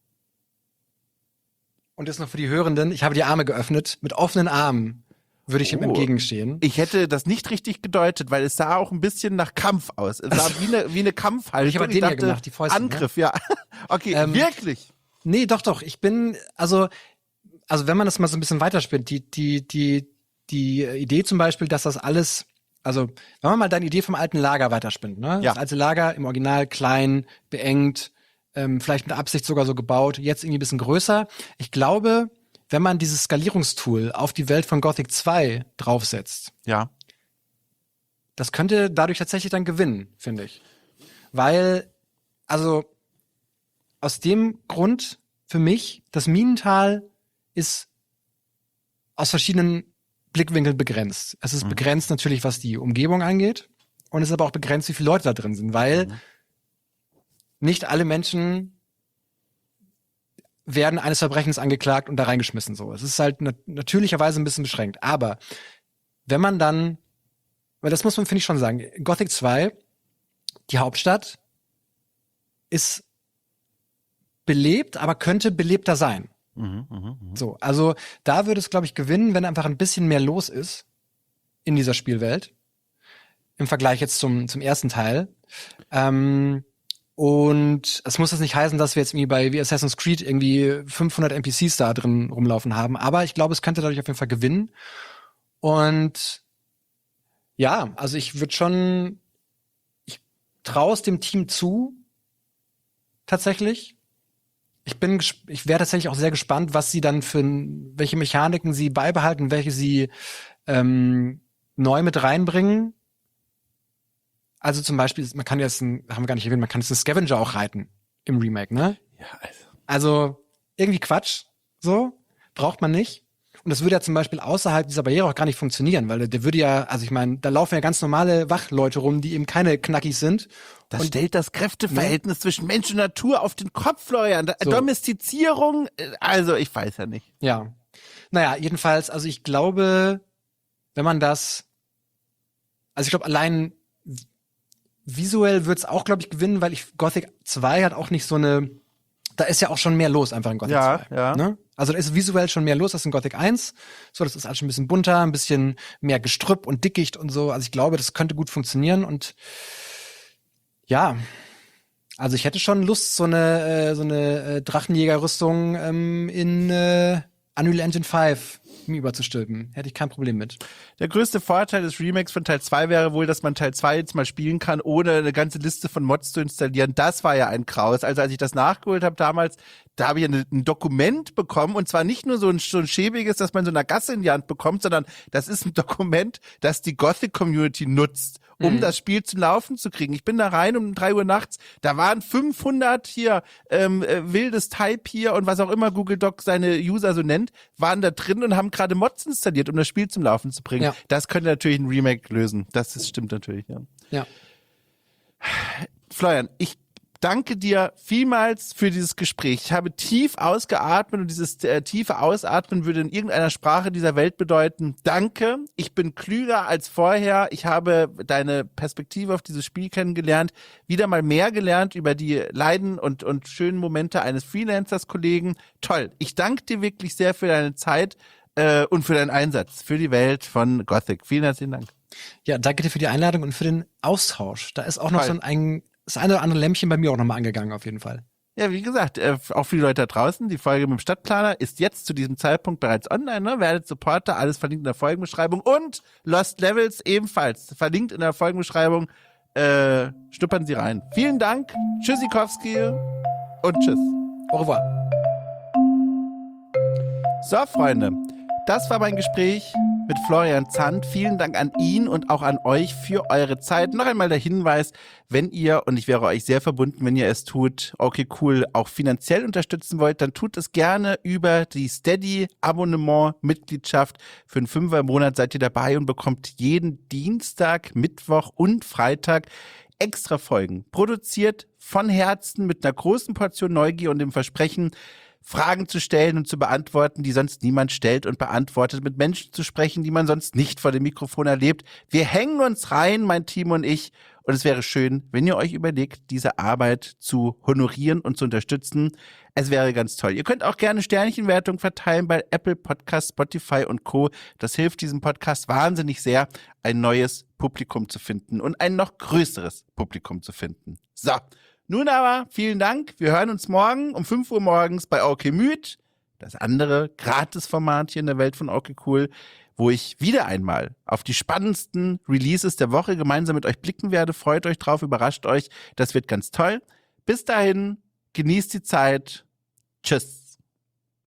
und jetzt noch für die Hörenden. Ich habe die Arme geöffnet. Mit offenen Armen würde ich ihm Oh. entgegenstehen. Ich hätte das nicht richtig gedeutet, weil es sah auch ein bisschen nach Kampf aus. Es sah wie eine, wie eine Kampfhaltung. Ich habe den hier gemacht, die Fäuste, Angriff, ja. Okay, Ähm, wirklich? Nee, doch, doch. Ich bin, also, also wenn man das mal so ein bisschen weiterspinnt, die, die, die, die Idee zum Beispiel, dass das alles, also wenn man mal deine Idee vom alten Lager weiterspinnt, ne? Ja. Das alte Lager im Original klein, beengt, ähm, vielleicht mit Absicht sogar so gebaut, jetzt irgendwie ein bisschen größer. Ich glaube, wenn man dieses Skalierungstool auf die Welt von Gothic zwei draufsetzt, Ja. das könnte dadurch tatsächlich dann gewinnen, finde ich. Weil, also aus dem Grund für mich, das Minental ist aus verschiedenen Blickwinkeln begrenzt. Es ist Mhm. begrenzt natürlich, was die Umgebung angeht und es ist aber auch begrenzt, wie viele Leute da drin sind, weil Mhm. nicht alle Menschen werden eines Verbrechens angeklagt und da reingeschmissen. So, es ist halt nat- natürlicherweise ein bisschen beschränkt. Aber wenn man dann, weil das muss man, finde ich, schon sagen, Gothic zwei, die Hauptstadt, ist belebt, aber könnte belebter sein. Mhm, mhm, mhm. So, also da würde es, glaube ich, gewinnen, wenn einfach ein bisschen mehr los ist in dieser Spielwelt im Vergleich jetzt zum zum ersten Teil. Ähm, Und es muss das nicht heißen, dass wir jetzt irgendwie bei wie Assassin's Creed irgendwie fünfhundert N P Cs da drin rumlaufen haben. Aber ich glaube, es könnte dadurch auf jeden Fall gewinnen. Und ja, also ich würde schon, ich traue es dem Team zu, tatsächlich. Ich bin, ich wäre tatsächlich auch sehr gespannt, was sie dann für, welche Mechaniken sie beibehalten, welche sie ähm, neu mit reinbringen. Also zum Beispiel, man kann jetzt, ein, haben wir gar nicht erwähnt, man kann jetzt einen Scavenger auch reiten im Remake, ne? Ja, also. Also irgendwie Quatsch, so, braucht man nicht. Und das würde ja zum Beispiel außerhalb dieser Barriere auch gar nicht funktionieren, weil der, der würde ja, also ich meine, da laufen ja ganz normale Wachleute rum, die eben keine Knackis sind. Das und stellt das Kräfteverhältnis ne? zwischen Mensch und Natur auf den Kopf, Florian. So. Domestizierung, also ich weiß ja nicht. Ja. Naja, jedenfalls, also ich glaube, wenn man das, also ich glaube allein visuell wird's auch, glaube ich, gewinnen, weil ich Gothic zwei hat auch nicht so eine, da ist ja auch schon mehr los einfach in Gothic ja, zwei. Ja. Ne? Also da ist visuell schon mehr los als in Gothic eins. So, das ist alles schon ein bisschen bunter, ein bisschen mehr Gestrüpp und Dickicht und so. Also ich glaube, das könnte gut funktionieren und ja, also ich hätte schon Lust, so eine äh, so eine äh, Drachenjäger-Rüstung ähm, in äh, Unreal Engine fünf mir überzustülpen. Hätte ich kein Problem mit. Der größte Vorteil des Remakes von Teil zwei wäre wohl, dass man Teil zwei jetzt mal spielen kann, ohne eine ganze Liste von Mods zu installieren. Das war ja ein Kraus. Also als ich das nachgeholt habe damals, da habe ich ein, ein Dokument bekommen und zwar nicht nur so ein, so ein schäbiges, dass man so eine Gasse in die Hand bekommt, sondern das ist ein Dokument, das die Gothic-Community nutzt, um mhm. das Spiel zum Laufen zu kriegen. Ich bin da rein um drei Uhr nachts, da waren fünfhundert hier, ähm, äh, wildes Type hier und was auch immer Google Doc seine User so nennt, waren da drin und haben gerade Mods installiert, um das Spiel zum Laufen zu bringen. Ja. Das könnte natürlich ein Remake lösen. Das ist, stimmt natürlich, ja. Ja. Florian, ich danke dir vielmals für dieses Gespräch. Ich habe tief ausgeatmet und dieses äh, tiefe Ausatmen würde in irgendeiner Sprache dieser Welt bedeuten, danke, ich bin klüger als vorher, ich habe deine Perspektive auf dieses Spiel kennengelernt, wieder mal mehr gelernt über die Leiden und, und schönen Momente eines Freelancers-Kollegen. Toll, ich danke dir wirklich sehr für deine Zeit äh, und für deinen Einsatz für die Welt von Gothic. Vielen herzlichen Dank. Ja, danke dir für die Einladung und für den Austausch. Da ist auch noch Toll. so ein das eine oder andere Lämpchen bei mir auch nochmal angegangen, auf jeden Fall. Ja, wie gesagt, äh, auch für die Leute da draußen, die Folge mit dem Stadtplaner ist jetzt zu diesem Zeitpunkt bereits online, ne? Werdet Supporter, alles verlinkt in der Folgenbeschreibung und Lost Levels ebenfalls verlinkt in der Folgenbeschreibung. Äh, schnuppern Sie rein. Vielen Dank, Tschüssikowski und tschüss. Au revoir. So, Freunde, das war mein Gespräch mit Florian Zandt. Vielen Dank an ihn und auch an euch für eure Zeit. Noch einmal der Hinweis, wenn ihr, und ich wäre euch sehr verbunden, wenn ihr es tut, okay, cool, auch finanziell unterstützen wollt, dann tut es gerne über die Steady-Abonnement-Mitgliedschaft. Für einen Fünfer im Monat seid ihr dabei und bekommt jeden Dienstag, Mittwoch und Freitag extra Folgen. Produziert von Herzen mit einer großen Portion Neugier und dem Versprechen, Fragen zu stellen und zu beantworten, die sonst niemand stellt und beantwortet, mit Menschen zu sprechen, die man sonst nicht vor dem Mikrofon erlebt. Wir hängen uns rein, mein Team und ich, und es wäre schön, wenn ihr euch überlegt, diese Arbeit zu honorieren und zu unterstützen. Es wäre ganz toll. Ihr könnt auch gerne Sternchenwertung verteilen bei Apple Podcasts, Spotify und Co. Das hilft diesem Podcast wahnsinnig sehr, ein neues Publikum zu finden und ein noch größeres Publikum zu finden. So. Nun aber, vielen Dank. Wir hören uns morgen um fünf Uhr morgens bei Okay Müd, das andere Gratis-Format hier in der Welt von Okay Cool, wo ich wieder einmal auf die spannendsten Releases der Woche gemeinsam mit euch blicken werde. Freut euch drauf, überrascht euch. Das wird ganz toll. Bis dahin, genießt die Zeit. Tschüss.